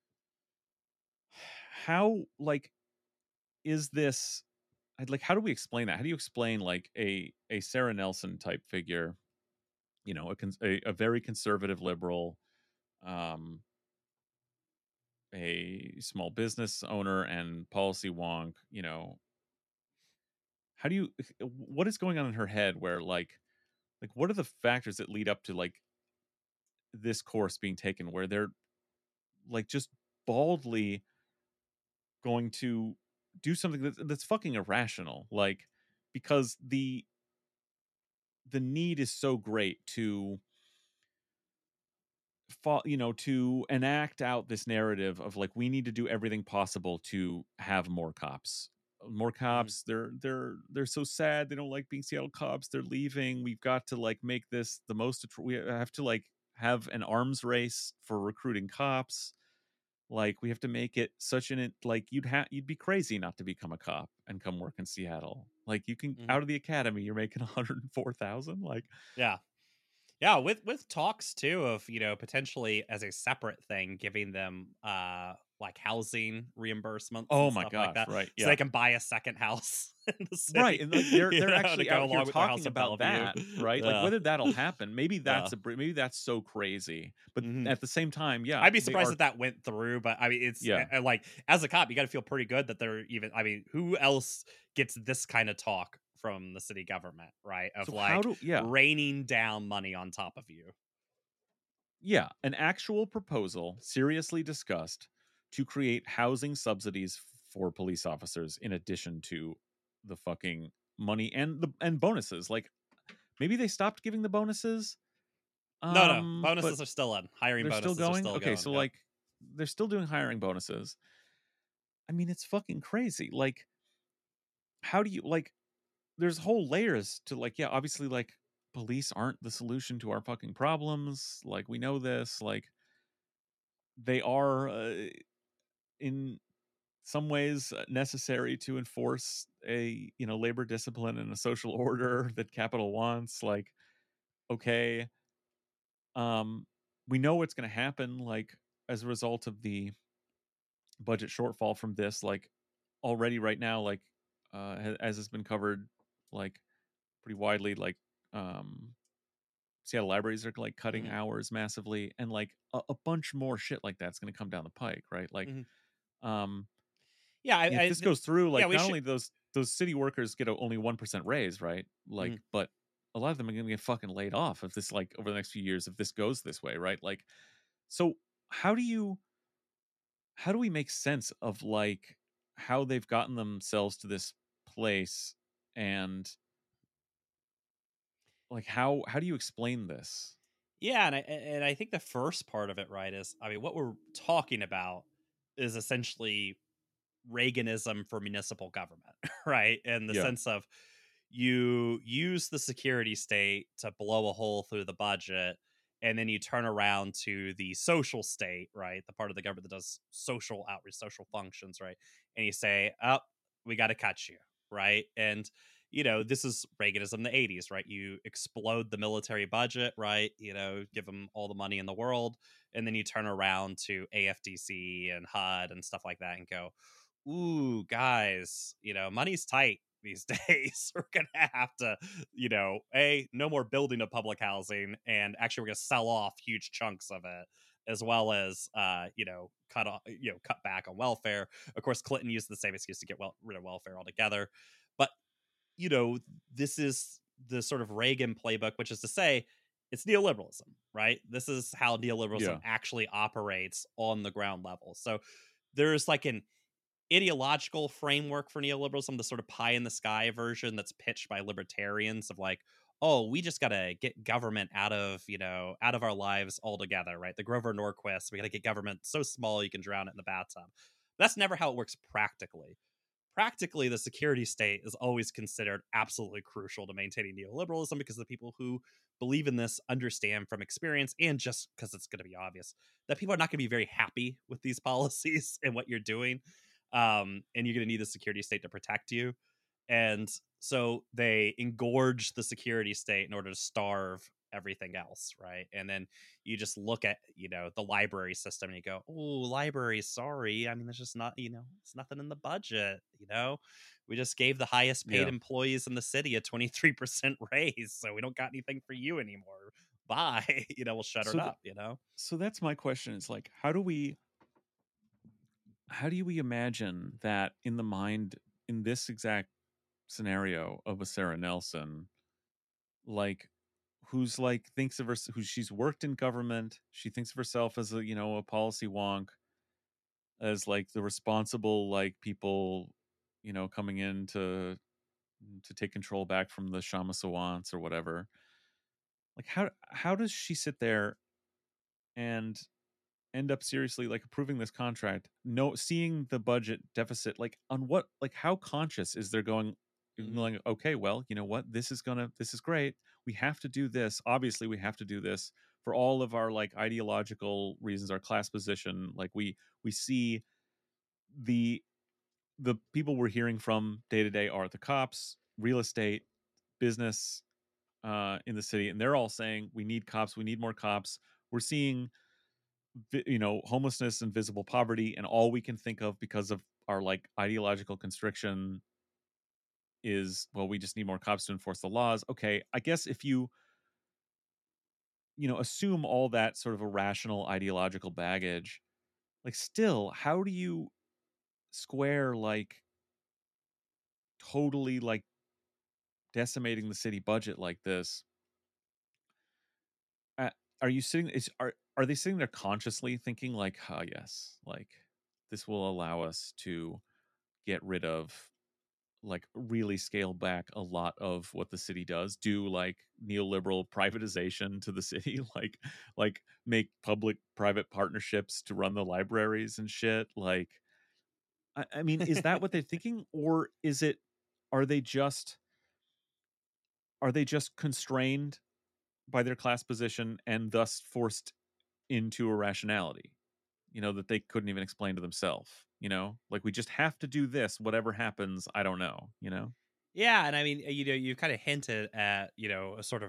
how like is this I'd like how do we explain that? How do you explain like a a Sarah Nelson type figure, you know, a cons- a, a very conservative liberal, um a small business owner and policy wonk, you know, how do you what is going on in her head where like like what are the factors that lead up to like this course being taken where they're like just baldly going to do something that's, that's fucking irrational, like because the the need is so great to fo- you know to enact out this narrative of like we need to do everything possible to have more cops more Mhm. cops they're they're they're so sad they don't like being Seattle cops, they're leaving, we've got to like make this the most attr- we have to like have an arms race for recruiting cops. Like we have to make it such an it like you'd have you'd be crazy not to become a cop and come work in Seattle. Like you can Mhm. out of the academy, you're making one hundred four thousand. Like Yeah. Yeah, with with talks too of, you know, potentially as a separate thing giving them uh like housing reimbursements oh and my stuff like gosh, that, right? so they Yeah, can buy a second house in the right. city, And like they're you they're know, to actually go out here along with their house talking in about Bellevue. that, right? Like Yeah. whether that'll happen, maybe Yeah. that's a br- maybe that's so crazy. But Mhm. at the same time, yeah, I'd be they surprised are. if that went through, but I mean, it's Yeah, uh, like as a cop, you got to feel pretty good that they're even. I mean, who else gets this kind of talk from the city government, right? Of so how like do yeah raining down money on top of you. yeah an actual proposal seriously discussed to create housing subsidies for police officers in addition to the fucking money and the and bonuses. Like maybe they stopped giving the bonuses, No, no, um but bonuses are still in. Hiring they're still bonuses are going. still Okay, going. so Yep. like they're still doing hiring bonuses. I mean, it's fucking crazy. Like how do you like there's whole layers to like yeah, obviously like police aren't the solution to our fucking problems. Like we know this. Like they are uh, in some ways uh, necessary to enforce a you know labor discipline and a social order that capital wants. Like okay, Um, we know what's going to happen, like as a result of the budget shortfall from this. Like already, right now, like uh, ha- as has been covered, like pretty widely, like um, Seattle libraries are like cutting Mhm, hours massively, and like a, a bunch more shit like that's going to come down the pike, right? Like, mhm. um, Yeah, I, if I this th- goes through, yeah, like we not should. only those those city workers get a, only one percent raise, right? Like, Mhm. but a lot of them are going to get fucking laid off if this like over the next few years if this goes this way, right? Like, so how do you how do we make sense of like how they've gotten themselves to this place, and like how how do you explain this? Yeah, and I and I think the first part of it, right, is I mean, what we're talking about is essentially Reaganism for municipal government, right? In the Yeah, sense of you use the security state to blow a hole through the budget, and then you turn around to the social state, right? The part of the government that does social outreach, social functions, right? And you say, oh, we got to cut you, right? And you know, this is Reaganism, the eighties, right? You explode the military budget, right? You know, give them all the money in the world. And then you turn around to A F D C and H U D and stuff like that and go, ooh, guys, you know, money's tight these days. We're gonna have to, you know, a no more building of public housing, and actually we're gonna sell off huge chunks of it, as well as, uh, you know, cut off, you know, cut back on welfare. Of course, Clinton used the same excuse to get well, rid of welfare altogether, but you know, this is the sort of Reagan playbook, which is to say, it's neoliberalism, right? This is how neoliberalism yeah, actually operates on the ground level. So there's like an ideological framework for neoliberalism, the sort of pie in the sky version that's pitched by libertarians of like, oh, we just got to get government out of, you know, out of our lives altogether, right? The Grover Norquist, we got to get government so small you can drown it in the bathtub. That's never how it works practically. Practically, the security state is always considered absolutely crucial to maintaining neoliberalism because the people who believe in this understand from experience, and just because it's going to be obvious that people are not going to be very happy with these policies and what you're doing. Um, and you're going to need the security state to protect you. And so they engorge the security state in order to starve everything else, right? And then you just look at, you know, the library system and you go, oh, library, sorry. I mean, there's just not, you know, it's nothing in the budget, you know? We just gave the highest paid yeah. employees in the city a twenty-three percent raise, so we don't got anything for you anymore. Bye. You know, we'll shut So it th- up, you know? so that's my question. Is like, how do we how do we imagine that in the mind in this exact scenario of a Sarah Nelson, like who's like thinks of her who she's worked in government, she thinks of herself as a, you know, a policy wonk, as like the responsible like people, you know, coming in to to take control back from the Shama Sawants or whatever. Like how how does she sit there and end up seriously like approving this contract, no seeing the budget deficit, like on what, like how conscious is there going Hmm. going okay, well, you know what, this is gonna this is great, we have to do this, obviously we have to do this for all of our like ideological reasons, our class position, like we we see the the people we're hearing from day to day are the cops, real estate, business, uh in the city, and they're all saying we need cops, we need more cops. We're seeing vi- you know, homelessness and visible poverty, and all we can think of because of our like ideological constriction is, well, we just need more cops to enforce the laws. Okay, I guess if you you know assume all that sort of irrational ideological baggage, like still how do you square like totally like decimating the city budget like this? uh, are you sitting is are are they sitting there consciously thinking like, oh yes, like this will allow us to get rid of, like really scale back a lot of what the city does, do like neoliberal privatization to the city, like like make public private partnerships to run the libraries and shit, like I, I mean, is that what they're thinking, or is it, are they just are they just constrained by their class position and thus forced into irrationality, you know, that they couldn't even explain to themselves, you know, like we just have to do this whatever happens, I don't know, you know. Yeah, and I mean, you know, you kind of hinted at, you know, a sort of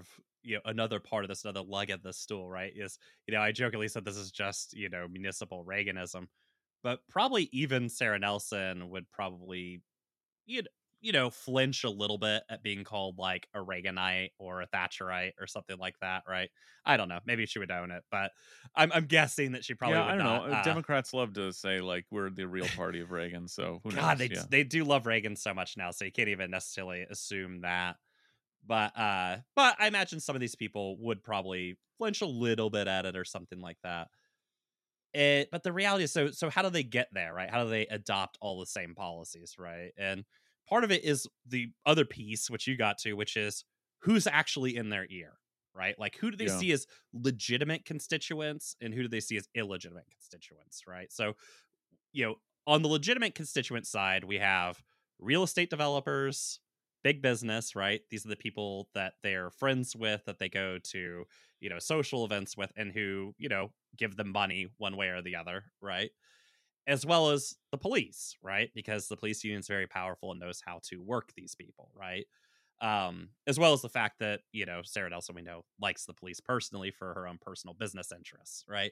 you know, another part of this, another leg of the stool, right? Is, you know, I jokingly said this is just, you know, municipal Reaganism, but probably even Sarah Nelson would probably, you you know, flinch a little bit at being called like a Reaganite or a Thatcherite or something like that, right? I don't know. Maybe she would own it, but I'm I'm guessing that she probably Yeah, I would don't know. not. Uh, Uh, Democrats love to say like we're the real party of Reagan, so who God, knows? they Yeah. they do love Reagan so much now, so you can't even necessarily assume that. But uh, but I imagine some of these people would probably flinch a little bit at it or something like that. It, but the reality is, so so how do they get there, right? How do they adopt all the same policies, right? And part of it is the other piece, which you got to, which is who's actually in their ear, right? Like who do they Yeah. see as legitimate constituents and who do they see as illegitimate constituents, right? So, you know, on the legitimate constituent side, we have real estate developers, big business, right? These are the people that they're friends with, that they go to, you know, social events with, and who, you know, give them money one way or the other, right? As well as the police, right? Because the police union is very powerful and knows how to work these people, right? Um, as well as the fact that, you know, Sarah Nelson, we know, likes the police personally for her own personal business interests, right?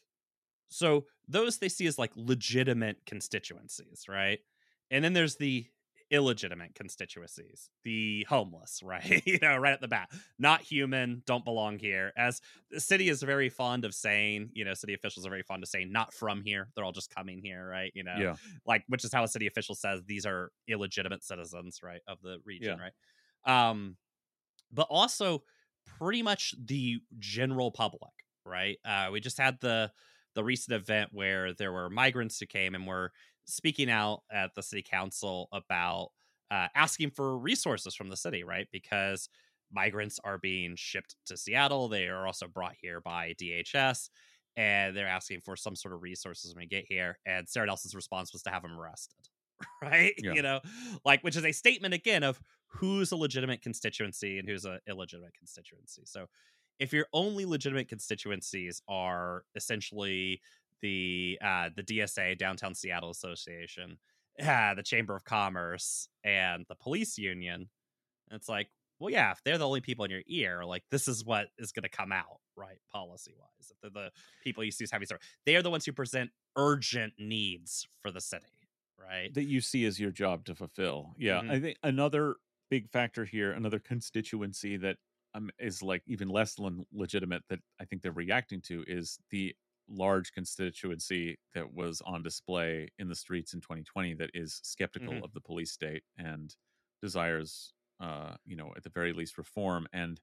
So those they see as like legitimate constituencies, right? And then there's the illegitimate constituencies, the homeless, right? You know, right at the bat, not human, don't belong here. As the city is very fond of saying, you know, city officials are very fond of saying, not from here. They're all just coming here, right? You know, Yeah. like which is how a city official says these are illegitimate citizens, right, of the region, Yeah. right? Um, but also pretty much the general public, right? Uh, we just had the the recent event where there were migrants who came and were speaking out at the city council about uh, asking for resources from the city, right? Because migrants are being shipped to Seattle. They are also brought here by D H S, and they're asking for some sort of resources when we get here. And Sarah Nelson's response was to have them arrested, right? Yeah. You know, like, which is a statement again of who's a legitimate constituency and who's an illegitimate constituency. So if your only legitimate constituencies are essentially the uh, the D S A, Downtown Seattle Association, uh, the Chamber of Commerce, and the police union, it's like, well, yeah, if they're the only people in your ear, like this is what is going to come out, right? Policy wise, if they're the people you see as heavy, they are the ones who present urgent needs for the city, right? That you see as your job to fulfill. Yeah, Mhm. I think another big factor here, another constituency that um, is like even less le- legitimate that I think they're reacting to is the large constituency that was on display in the streets in twenty twenty that is skeptical Mhm. of the police state and desires, uh, you know, at the very least reform. And,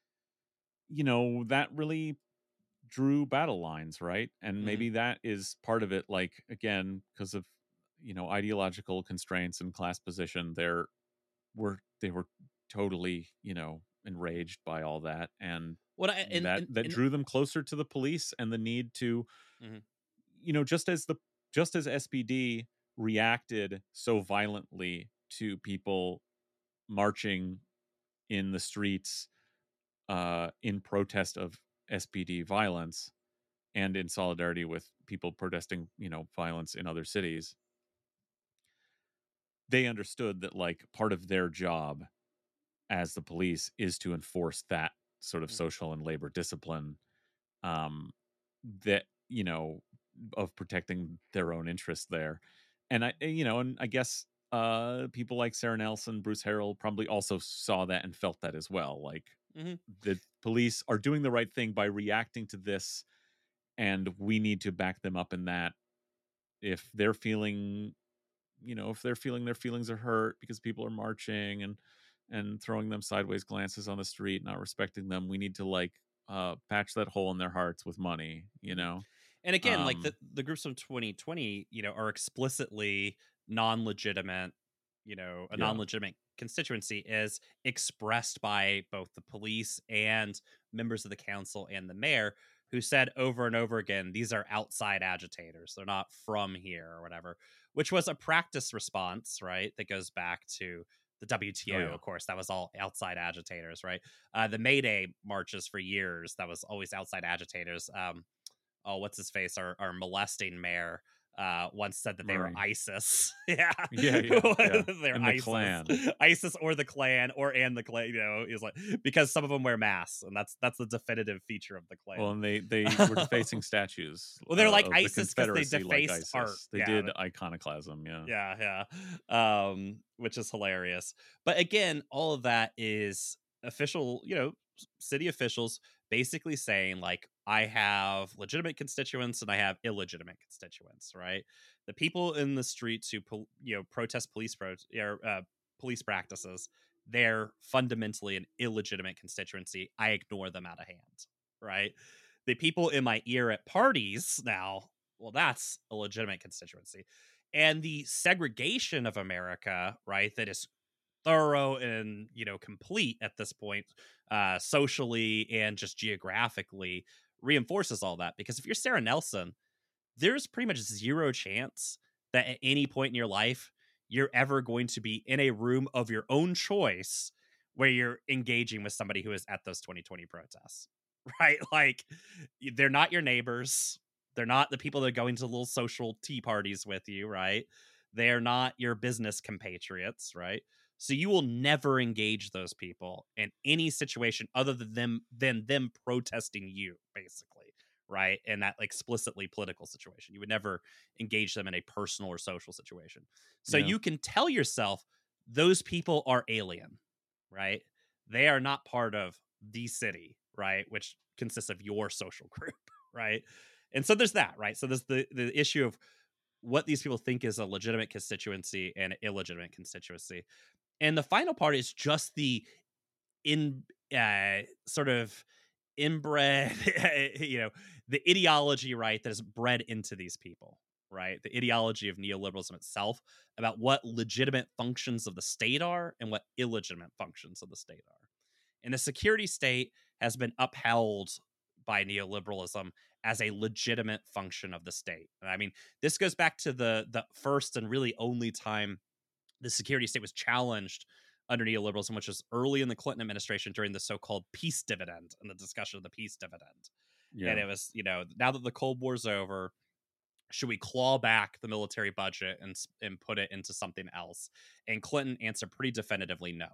you know, that really drew battle lines, right? And Mhm. maybe that is part of it, like again because of, you know, ideological constraints and class position, there were they were totally, you know, enraged by all that, and What I and that and, that and drew them closer to the police and the need to, Mhm. you know, just as the just as S P D reacted so violently to people marching in the streets uh in protest of S P D violence and in solidarity with people protesting, you know, violence in other cities, they understood that like part of their job as the police is to enforce that sort of Mhm. social and labor discipline, um that, you know, of protecting their own interests there. And I, you know, and I guess uh people like Sarah Nelson, Bruce Harrell probably also saw that and felt that as well, like Mhm. the police are doing the right thing by reacting to this, and we need to back them up in that. If they're feeling, you know, if they're feeling their feelings are hurt because people are marching and and throwing them sideways glances on the street, not respecting them, we need to like uh patch that hole in their hearts with money, you Mhm. know. And again, like the um the groups from twenty twenty, you know, are explicitly non-legitimate, you know, a yeah, non-legitimate constituency is expressed by both the police and members of the council and the mayor who said over and over again, these are outside agitators. They're not from here or whatever, which was a practice response, right? That goes back to the oh W T O, yeah, of course, that was all outside agitators, right? Uh, the May Day marches for years, that was always outside agitators. Um, oh, what's his face, our, our molesting mayor. uh, once said that they were Right. ISIS. yeah, Yeah, yeah, yeah. they're And the ISIS, Klan. ISIS or the Klan, or and the Klan. You know, is like because some of them wear masks, and that's that's the definitive feature of the Klan. Well, and they they were defacing statues. Well, they're uh, like of the ISIS 'cause they Confederacy, like defaced art. ISIS. They Yeah, did th- iconoclasm. Yeah. yeah, yeah. Um, which is hilarious. But again, all of that is official, you know, s- city officials basically saying like I have legitimate constituents and I have illegitimate constituents, right? The people in the streets who pol- you know protest police pro- or uh, police practices, they're fundamentally an illegitimate constituency. I ignore them out of hand, right? The people in my ear at parties now, well, that's a legitimate constituency. And the segregation of America, right, that is thorough and, you know, complete at this point, uh, socially and just geographically, reinforces all that. Because if you're Sarah Nelson, there's pretty much zero chance that at any point in your life you're ever going to be in a room of your own choice where you're engaging with somebody who is at those twenty twenty protests, right? Like, they're not your neighbors. They're not the people that are going to little social tea parties with you, right? They're not your business compatriots, right? So you will never engage those people in any situation other than them than them protesting you, basically, right? In that explicitly political situation. You would never engage them in a personal or social situation. So Yeah. you can tell yourself those people are alien, right? They are not part of the city, right? Which consists of your social group, right? And so there's that, right? So there's the the issue of what these people think is a legitimate constituency and illegitimate constituency. And the final part is just the in uh, sort of inbred, you know, the ideology, right, that is bred into these people, right? The ideology of neoliberalism itself about what legitimate functions of the state are and what illegitimate functions of the state are. And the security state has been upheld by neoliberalism as a legitimate function of the state. And I mean, this goes back to the the first and really only time the security state was challenged under neoliberalism, which was early in the Clinton administration during the so-called peace dividend and the discussion of the peace dividend. Yeah. And it was, you know, now that the Cold War's over, should we claw back the military budget and and put it into something else? And Clinton answered pretty definitively no.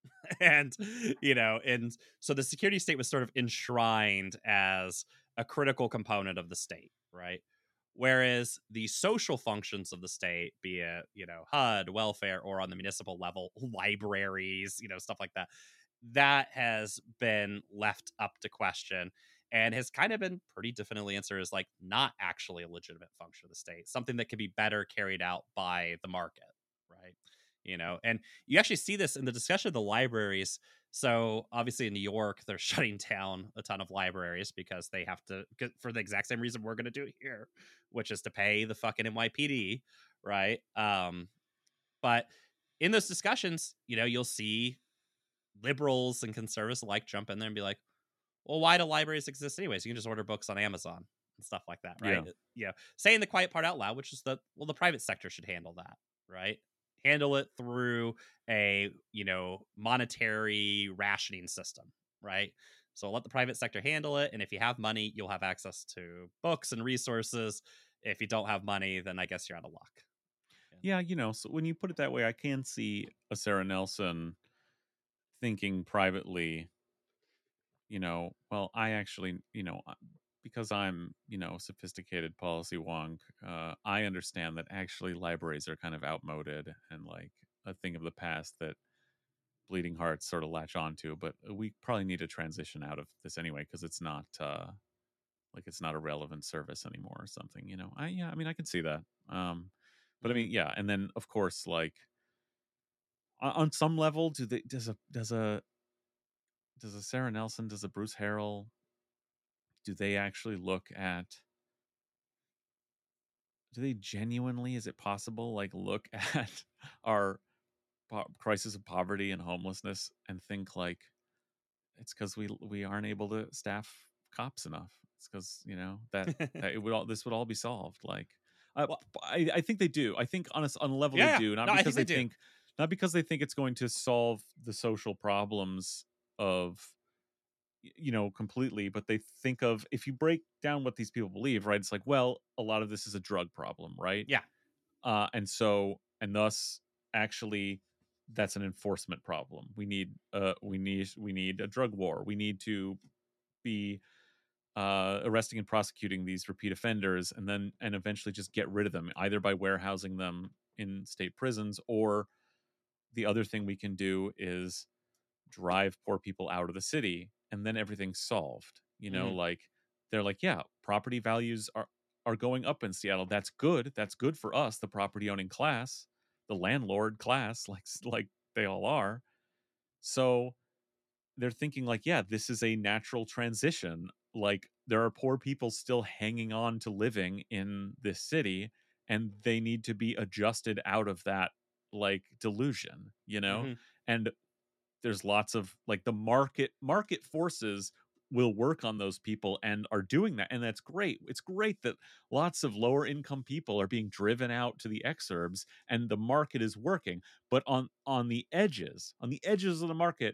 and you know, and so the security state was sort of enshrined as a critical component of the state, right? Whereas the social functions of the state, be it, you know, H U D, welfare, or on the municipal level, libraries, you know, stuff like that, that has been left up to question and has kind of been pretty definitely answered as like not actually a legitimate function of the state, something that could be better carried out by the market, right? You know, and you actually see this in the discussion of the libraries. So obviously in New York, they're shutting down a ton of libraries because they have to, for the exact same reason we're going to do it here, which is to pay the fucking N Y P D, right? Um, but in those discussions, you know, you'll see liberals and conservatives alike jump in there and be like, well, why do libraries exist anyways? You can just order books on Amazon and stuff like that, right? Yeah. You know, saying the quiet part out loud, which is that, well, the private sector should handle that, right? Handle it through a, you know, monetary rationing system, right? So let the private sector handle it. And if you have money, you'll have access to books and resources. If you don't have money, then I guess you're out of luck. Yeah, you know, so when you put it that way, I can see a Sarah Nelson thinking privately, you know, well, I actually, you know, uh, because I'm, you know, sophisticated policy wonk, uh, I understand that actually libraries are kind of outmoded and like a thing of the past that bleeding hearts sort of latch onto, but we probably need to transition out of this anyway because it's not uh like it's not a relevant service anymore or something, you know. I yeah, I mean I can see that. Um but I mean, yeah, and then of course like on, on some level do they does a does a does a Sarah Nelson, does a Bruce Harrell, do they actually look at do they genuinely, is it possible, like look at our po- crisis of poverty and homelessness and think like it's because we we aren't able to staff cops enough? It's because you know that, that it would all this would all be solved. Like, uh, Well- I I think they do. I think on a, s- on a level Yeah, they yeah. do, not No, I because think they, they do. think not because they think it's going to solve the social problems of y- you know, completely, but they think of, if you break down what these people believe, right? It's like, well, a lot of this is a drug problem, right? Yeah. Uh, and so, and thus, actually, that's an enforcement problem. We need, uh, we need, we need a drug war. We need to be uh, arresting and prosecuting these repeat offenders, and then and eventually just get rid of them, either by warehousing them in state prisons, or the other thing we can do is drive poor people out of the city, and then everything's solved. You know, Mhm. like they're like, yeah, property values are are going up in Seattle. That's good. That's good for us, the property owning class, the landlord class, like like they all are. So they're thinking like, yeah, this is a natural transition. Like there are poor people still hanging on to living in this city, and they need to be adjusted out of that like delusion, you know? Mhm. And there's lots of like the market market forces will work on those people and are doing that, and that's great. It's great that lots of lower income people are being driven out to the exurbs and the market is working. But on on the edges, on the edges of the market,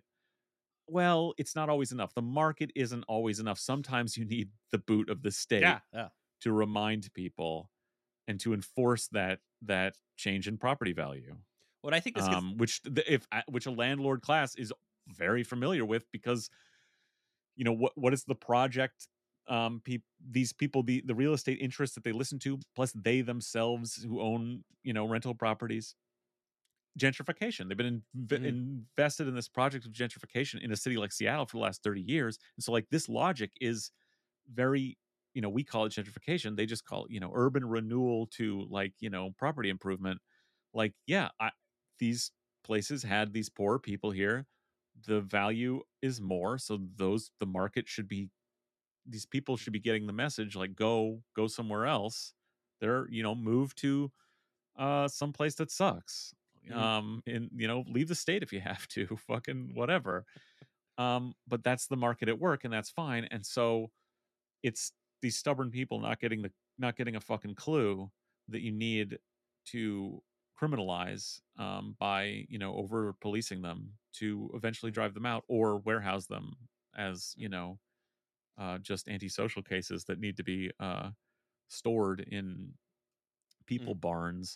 well, it's not always enough. The market isn't always enough. Sometimes you need the boot of the state Yeah. Yeah. to remind people and to enforce that that change in property value. What I think this gets Um, which the, if which a landlord class is very familiar with, because you know what what is the project, um pe- these people, the the real estate interests that they listen to, plus they themselves who own, you know, rental properties, gentrification. They've been inv- Mhm. invested in this project of gentrification in a city like Seattle for the last thirty years. And so like this logic is very, you know, we call it gentrification. They just call it, you know, urban renewal to like, you know, property improvement. Like, yeah, I, these places had these poor people here. The value is more. So those, the market should be, these people should be getting the message like, go, go somewhere else. They're, you know, move to uh someplace that sucks, Mhm. um and you know, leave the state if you have to, fucking whatever. Um but that's the market at work, and that's fine. And so it's these stubborn people not getting the not getting a fucking clue that you need to criminalize, um by, you know, over policing them to eventually drive them out or warehouse them as, you know, uh just antisocial cases that need to be uh stored in people Mhm. barns.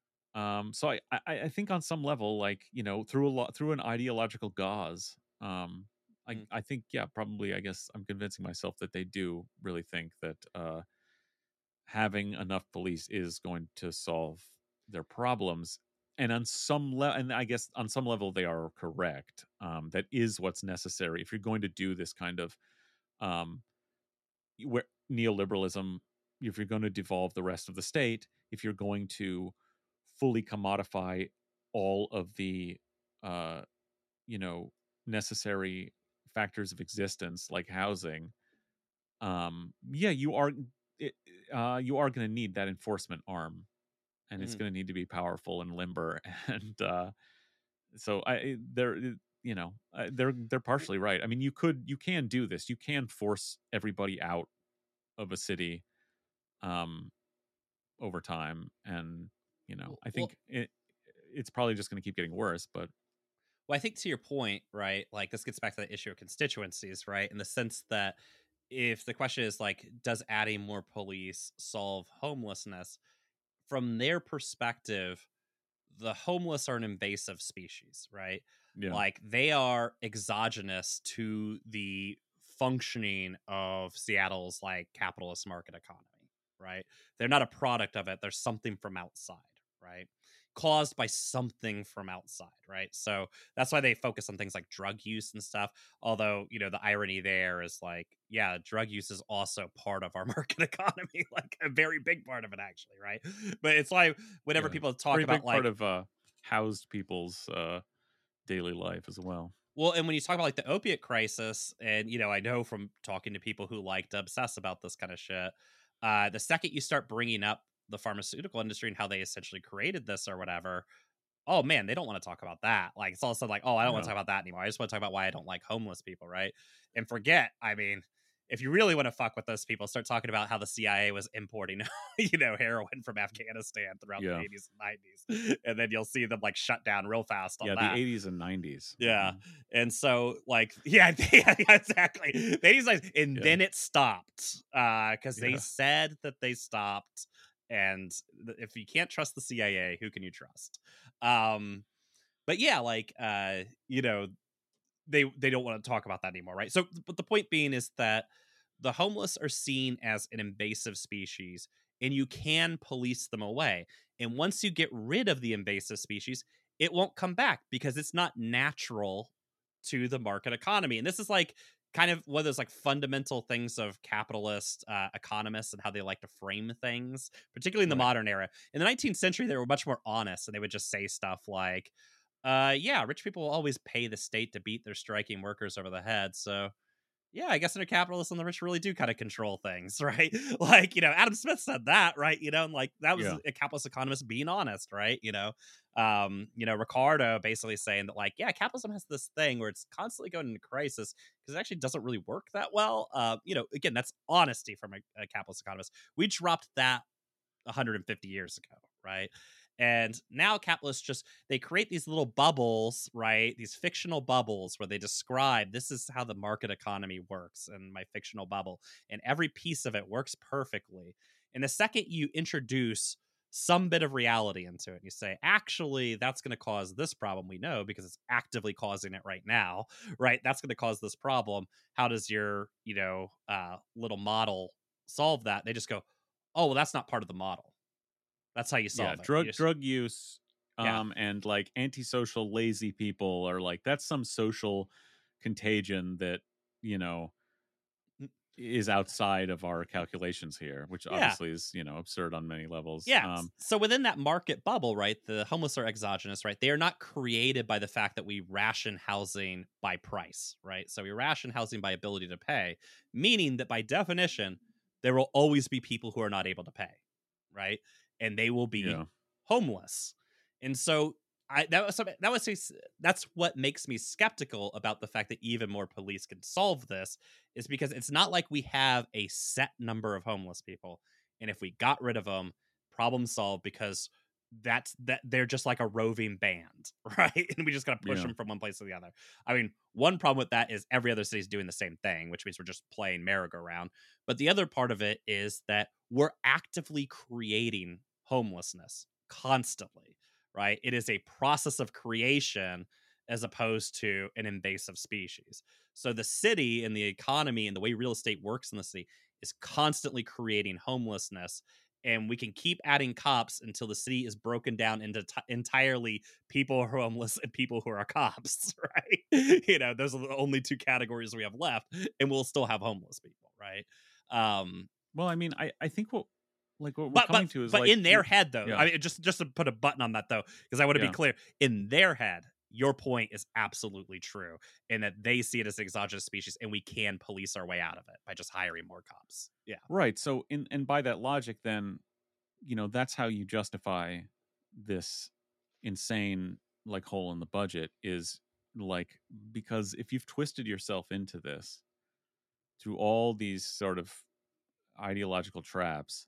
Um so I, I i think on some level, like, you know, through a lot, through an ideological gauze, um i Mhm. i think, yeah, probably, I guess I'm convincing myself that they do really think that uh having enough police is going to solve their problems. And on some level, and I guess on some level they are correct. Um that is what's necessary if you're going to do this kind of um where neoliberalism, if you're going to devolve the rest of the state, if you're going to fully commodify all of the uh you know, necessary factors of existence like housing, um yeah, you are it, uh you are going to need that enforcement arm, and it's Mhm. going to need to be powerful and limber. And uh so I they're you know, uh, they're they're partially right. I mean, you could, you can do this, you can force everybody out of a city um over time. And you know, Well, I well, think it it's probably just going to keep getting worse. But well, I think to your point, right? Like this gets back to the issue of constituencies, right? In the sense that if the question is like, does adding more police solve homelessness? From their perspective, the homeless are an invasive species, right? yeah, Like they are exogenous to the functioning of Seattle's like capitalist market economy, right? They're not a product of it. There's something from outside, right? Caused by something from outside, right? So that's why they focus on things like drug use and stuff. Although, you know, the irony there is like, yeah, drug use is also part of our market economy, like a very big part of it, actually, right? But it's like whenever yeah, people talk very about big part like, of uh housed people's uh daily life as well. well, and when you talk about like the opiate crisis, and you know, I know from talking to people who like to obsess about this kind of shit, uh, the second you start bringing up the pharmaceutical industry and how they essentially created this or whatever, oh man, they don't want to talk about that. Like it's all of a sudden like, oh, I don't want to No. talk about that anymore. I just want to talk about why I don't like homeless people, right? And forget, I mean, if you really want to fuck with those people, start talking about how the C I A was importing, you know, heroin from Afghanistan throughout Yeah. the eighties and nineties, and then you'll see them like shut down real fast on Yeah, that. the eighties and nineties. Yeah. Mhm. And so, like, yeah, yeah, exactly. The eighties, like, and Yeah. then it stopped uh, because they Yeah. said that they stopped. And th- if you can't trust the C I A, who can you trust? Um, but yeah, like, uh, you know, they they don't want to talk about that anymore, right? So, but the point being is that the homeless are seen as an invasive species, and you can police them away. And once you get rid of the invasive species, it won't come back because it's not natural to the market economy. And this is like kind of one of those like fundamental things of capitalist uh, economists and how they like to frame things, particularly in the Right. modern era. In the nineteenth century, they were much more honest, and they would just say stuff like, uh, yeah, rich people will always pay the state to beat their striking workers over the head. So, yeah, I guess under capitalism, the rich really do kind of control things, right? Like, you know, Adam Smith said that, right? You know, and like that was Yeah. a capitalist economist being honest, right? You know, um, you know, Ricardo basically saying that, like, yeah, capitalism has this thing where it's constantly going into crisis because it actually doesn't really work that well. Uh, you know, again, that's honesty from a, a capitalist economist. We dropped that one hundred fifty years ago, right? And now capitalists just they create these little bubbles, right? These fictional bubbles where they describe this is how the market economy works in my fictional bubble, and every piece of it works perfectly. And the second you introduce some bit of reality into it, and you say, actually, that's going to cause this problem, we know because it's actively causing it right now, right? That's going to cause this problem. How does your, you know, uh, little model solve that? They just go, oh, well, that's not part of the model. That's how you solve Yeah, it. drug You just- drug use Yeah. um and like antisocial lazy people are like that's some social contagion that, you know, Mm. is outside of our calculations here, which Yeah. obviously is, you know, absurd on many levels. Yeah. Um So within that market bubble, right, the homeless are exogenous, right? They are not created by the fact that we ration housing by price, right? So we ration housing by ability to pay, meaning that by definition, there will always be people who are not able to pay, right? And they will be yeah. homeless. And so I that was something that was a- that's what makes me skeptical about the fact that even more police can solve this is because it's not like we have a set number of homeless people, and if we got rid of them, problem solved because that's that they're just like a roving band, right? And we just gotta push Yeah. them from one place to the other. I mean, one problem with that is every other city's doing the same thing, which means we're just playing merry-go-round. But the other part of it is that we're actively creating homelessness constantly, right? It is a process of creation as opposed to an invasive species. So the city and the economy and the way real estate works in the city is constantly creating homelessness. And we can keep adding cops until the city is broken down into t- entirely people who are homeless and people who are cops, right? You know, those are the only two categories we have left, and we'll still have homeless people, right? Um, Well, I mean, I I think what like what we're but coming but to is but like in their you- head though, yeah. I mean, just just to put a button on that though, because I want to Yeah. be clear, in their head, your point is absolutely true, in that they see it as an exogenous species, and we can police our way out of it by just hiring more cops. Yeah, Right. So in and by that logic, then, you know, that's how you justify this insane like hole in the budget is like because if you've twisted yourself into this through all these sort of ideological traps,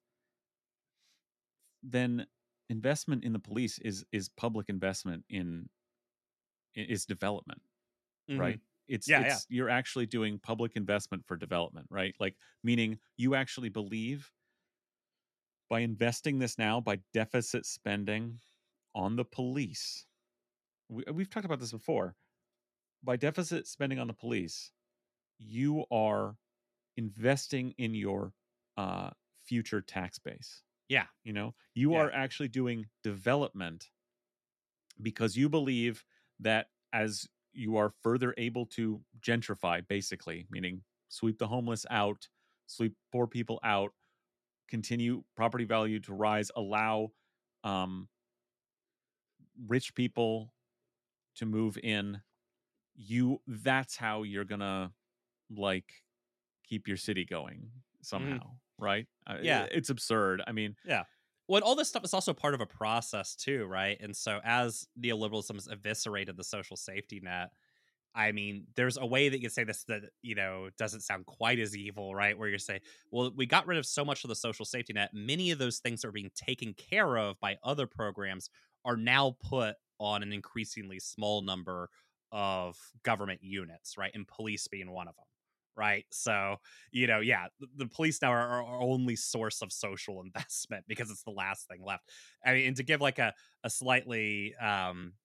then investment in the police is is public investment in i- is development, Mhm. right? It's Yeah, yeah. it's you're actually doing public investment for development, right? Like meaning you actually believe by investing this now by deficit spending on the police. We, we've talked about this before. By deficit spending on the police, you are investing in your uh, future tax base. Yeah. You know, you Yeah. are actually doing development because you believe that as you are further able to gentrify, basically, meaning sweep the homeless out, sweep poor people out, continue property value to rise, allow um, rich people to move in, you that's how you're gonna like keep your city going somehow, right? Uh, Yeah. it's absurd. I mean, Yeah. Well, and all this stuff is also part of a process too, right? And so as neoliberalism has eviscerated the social safety net, I mean, there's a way that you can say this that, you know, doesn't sound quite as evil, right? Where you say, well, we got rid of so much of the social safety net. Many of those things that are being taken care of by other programs are now put on an increasingly small number of government units, right? And police being one of them, right? So, you know, yeah, the, the police now are our only source of social investment because it's the last thing left. I mean, and to give like a, a slightly, um,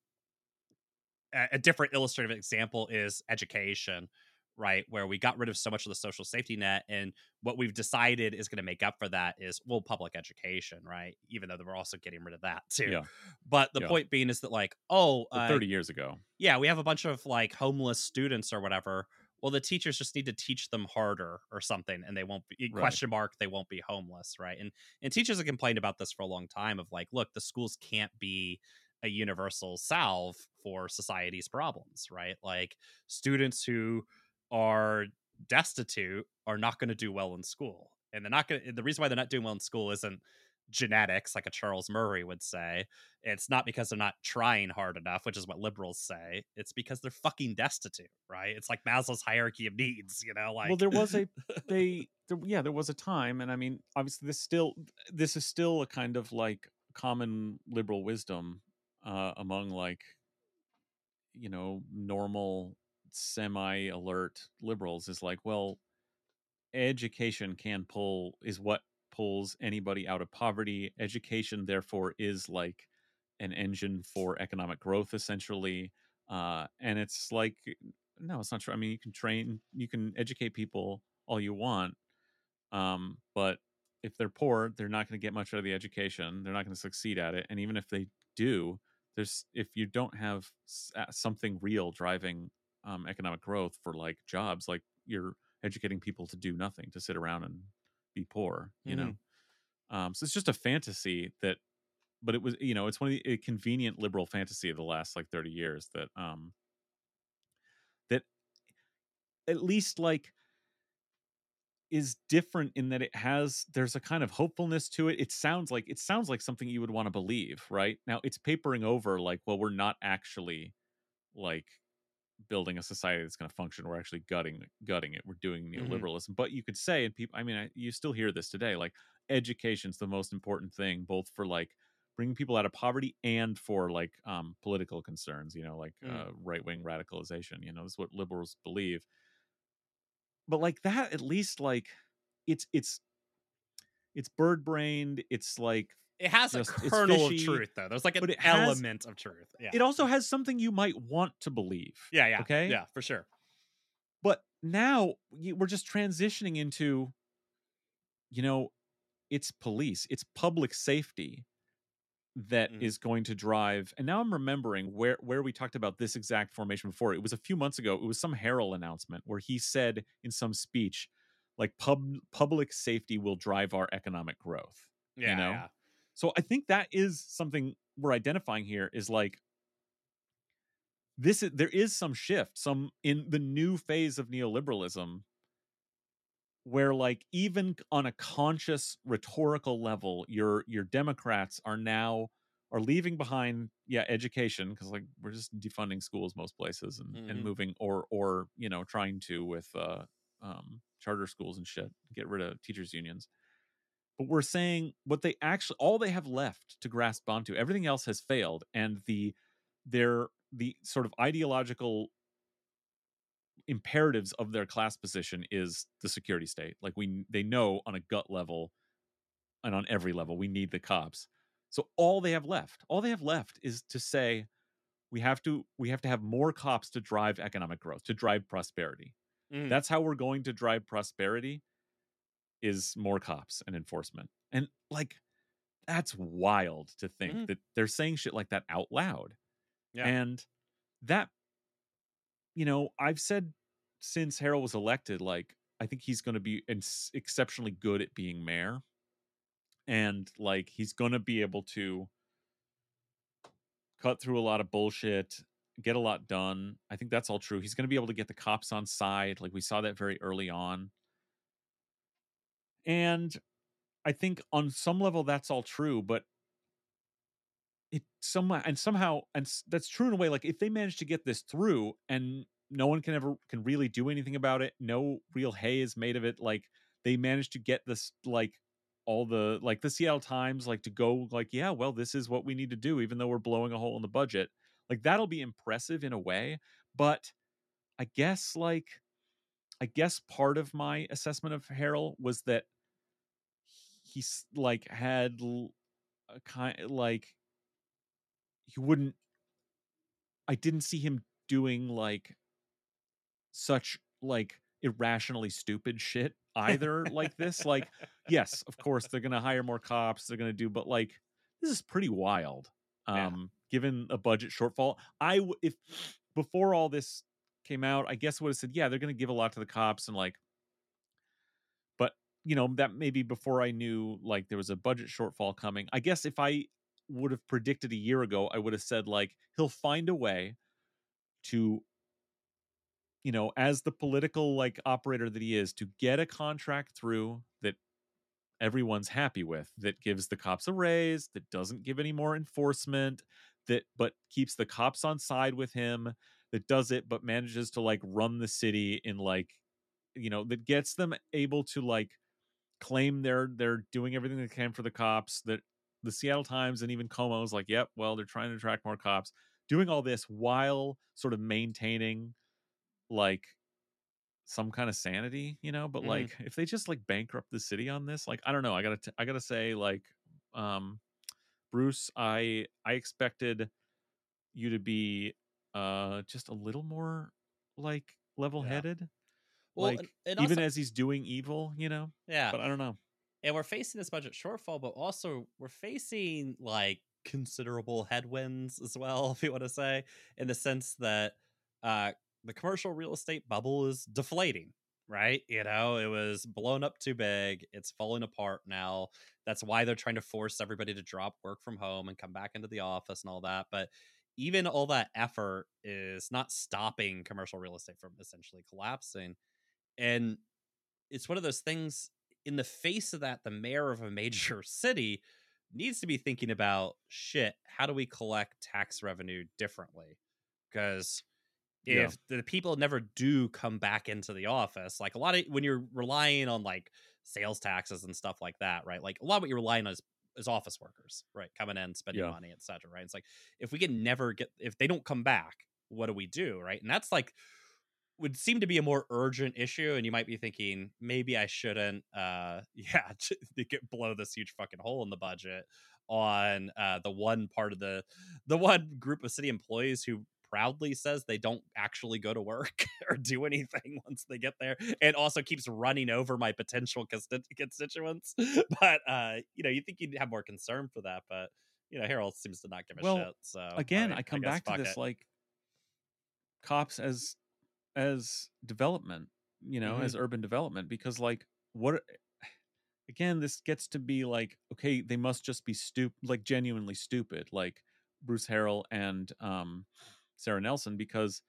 a a different illustrative example is education, right? Where we got rid of so much of the social safety net, and what we've decided is going to make up for that is, well, public education, right? Even though we're also getting rid of that too. Yeah. But the Yeah. point being is that, like, oh, But uh, thirty years ago. yeah, we have a bunch of like homeless students or whatever. Well, the teachers just need to teach them harder or something, and they won't be Right. question mark. They won't be homeless, right? And and teachers have complained about this for a long time. Of like, look, the schools can't be a universal salve for society's problems, right? Like students who are destitute are not going to do well in school, and they're not going. to The reason why they're not doing well in school isn't genetics, like a Charles Murray would say. It's not because they're not trying hard enough, which is what liberals say. It's because they're fucking destitute, right? It's like Maslow's hierarchy of needs, you know, like Well, there was a they there, yeah, there was a time, and I mean, obviously this still this is still a kind of like common liberal wisdom uh among like, you know, normal semi-alert liberals is like, well, education can pull is what pulls anybody out of poverty. Education therefore is like an engine for economic growth essentially. Uh and it's like, no, it's not true. I mean, you can train, you can educate people all you want, um but if they're poor, they're not going to get much out of the education. They're not going to succeed at it. And even if they do, there's if you don't have s- uh, something real driving um economic growth for like jobs, like you're educating people to do nothing, to sit around and be poor, you know. Um so it's just a fantasy that, but it was, you know, it's one of the a convenient liberal fantasy of the last like thirty years that um that at least like is different in that it has there's a kind of hopefulness to it. It sounds like it sounds like something you would want to believe, right? Now it's papering over like, well, we're not actually like building a society that's going to function. We're actually gutting gutting it. We're doing Mhm. neoliberalism. But you could say, and people, I mean, I, you still hear this today, like education's the most important thing, both for like bringing people out of poverty and for like um, political concerns, you know, like Mm. uh, right wing radicalization. You know, this is what liberals believe. But like that, at least like it's it's it's bird brained. It's like It has just a it's kernel of fishy, truth, though. There's like an but it has element of truth. Yeah. it also has something you might want to believe. yeah, yeah. Okay. Yeah, for sure. But now you, we're just transitioning into, you know, it's police, it's public safety that Mhm. is going to drive. And now I'm remembering where where we talked about this exact formation before. It was a few months ago. It was some Harrell announcement where he said in some speech, like pub public safety will drive our economic growth. Yeah, you know, yeah. so I think that is something we're identifying here. Is like this is there is some shift, some in the new phase of neoliberalism where like even on a conscious rhetorical level, your your Democrats are now are leaving behind, yeah, education, because like we're just defunding schools most places and and Mhm. moving or or you know trying to with uh um charter schools and shit, get rid of teachers unions. But we're saying what they actually all they have left to grasp onto, everything else has failed, and the their the sort of ideological imperatives of their class position is the security state. Like we they know on a gut level and on every level we need the cops. So all they have left, all they have left is to say we have to we have to have more cops to drive economic growth, to drive prosperity. Mhm. That's how we're going to drive prosperity, is more cops and enforcement. And like that's wild to think Mhm. that they're saying shit like that out loud. Yeah. And that, you know, I've said since Harrell was elected, like, I think he's going to be ins- exceptionally good at being mayor. And, like, he's going to be able to cut through a lot of bullshit, get a lot done. I think that's all true. He's going to be able to get the cops on side. Like, we saw that very early on. And I think on some level that's all true, but it somehow and somehow and s- that's true in a way, like if they manage to get this through and no one can ever can really do anything about it. No real hay is made of it. Like they managed to get this like all the like the Seattle Times like to go like, yeah, well, this is what we need to do, even though we're blowing a hole in the budget. Like that'll be impressive in a way, but I guess like I guess part of my assessment of Harrell was that he's like had l- a kind like he wouldn't I didn't see him doing like such like irrationally stupid shit either like this. Like, yes, of course they're gonna hire more cops, they're gonna do, but like this is pretty wild. Yeah. Um, given a budget shortfall. I w- if before all this came out, I guess I would have said, yeah, they're gonna give a lot to the cops and like, but you know, that maybe before I knew like there was a budget shortfall coming. I guess if I would have predicted a year ago, I would have said like he'll find a way to, you know, as the political like operator that he is, to get a contract through that everyone's happy with, that gives the cops a raise, that doesn't give any more enforcement, that but keeps the cops on side with him, that does it but manages to like run the city in like, you know, that gets them able to like claim they're they're doing everything they can for the cops, that the Seattle Times and even Como is like, yep, well, they're trying to attract more cops, doing all this while sort of maintaining like some kind of sanity, you know. But hmm like if they just like bankrupt the city on this, like I don't know, i gotta t- I gotta say like um Bruce, i i expected you to be uh just a little more like Yeah. level-headed, Well, and, like and even also, as he's doing evil, you know. yeah, But I don't know. and we're facing this budget shortfall, but also we're facing like considerable headwinds as well, if you want to say, in the sense that uh, the commercial real estate bubble is deflating, right? You know, it was blown up too big. It's falling apart now. That's why they're trying to force everybody to drop work from home and come back into the office and all that. But even all that effort is not stopping commercial real estate from essentially collapsing. And it's one of those things, in the face of that, the mayor of a major city needs to be thinking about, shit, how do we collect tax revenue differently? Because Yeah, if the people never do come back into the office, like a lot of when you're relying on like sales taxes and stuff like that, right? Like a lot of what you're relying on is, is office workers, right? Coming in, spending yeah, money, et cetera. Right. It's like if we can never get, if they don't come back, what do we do? Right. And that's like would seem to be a more urgent issue, and you might be thinking maybe I shouldn't uh yeah to get blow this huge fucking hole in the budget on uh the one part of the the one group of city employees who proudly says they don't actually go to work or do anything once they get there, and also keeps running over my potential consti- constituents. But uh you know, you think you'd have more concern for that, but you know, Harold seems to not give a well, shit, so I again mean, I I come guess back to fuck this it. like cops as as development, you know, hmm as urban development, because like what again, this gets to be like, okay, they must just be stupid, like genuinely stupid, like Bruce Harrell and um Sarah Nelson, because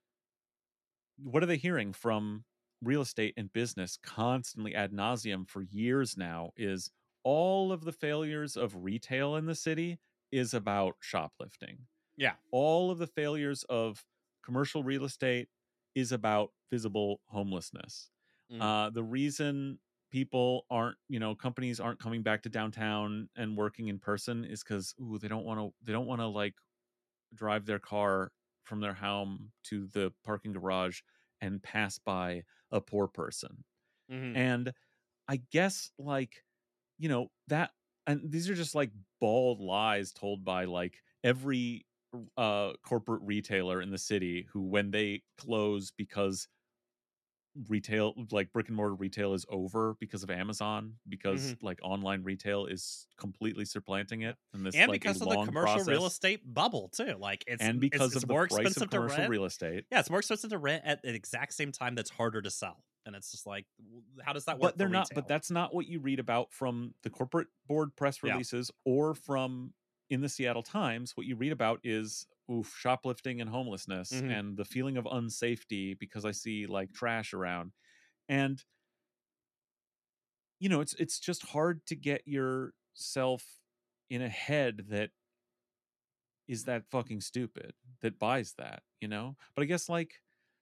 what are they hearing from real estate and business constantly ad nauseum for years now is all of the failures of retail in the city is about shoplifting. yeah. All of the failures of commercial real estate is about visible homelessness. Mhm. Uh, the reason people aren't, you know, companies aren't coming back to downtown and working in person is because, ooh, they don't want to, they don't want to like drive their car from their home to the parking garage and pass by a poor person. Mhm. And I guess like, you know, that, and these are just like bald lies told by like every uh corporate retailer in the city who, when they close because retail, like brick and mortar retail, is over because of Amazon, because Mhm. like online retail is completely supplanting Yeah. it, and this And like a because of the long commercial real process, estate bubble too. Like it's and it's because it's of the more price of expensive to commercial rent. real estate. Yeah, it's more expensive to rent at the exact same time that's harder to sell. And it's just like, w- how does that work But for they're not, but retail? that's not what you read about from the corporate board press Yeah. releases or from in the Seattle Times. What you read about is oof, shoplifting and homelessness hmm and the feeling of unsafety because I see like trash around. And you know, it's it's just hard to get yourself in a head that is that fucking stupid, that buys that, you know? But I guess like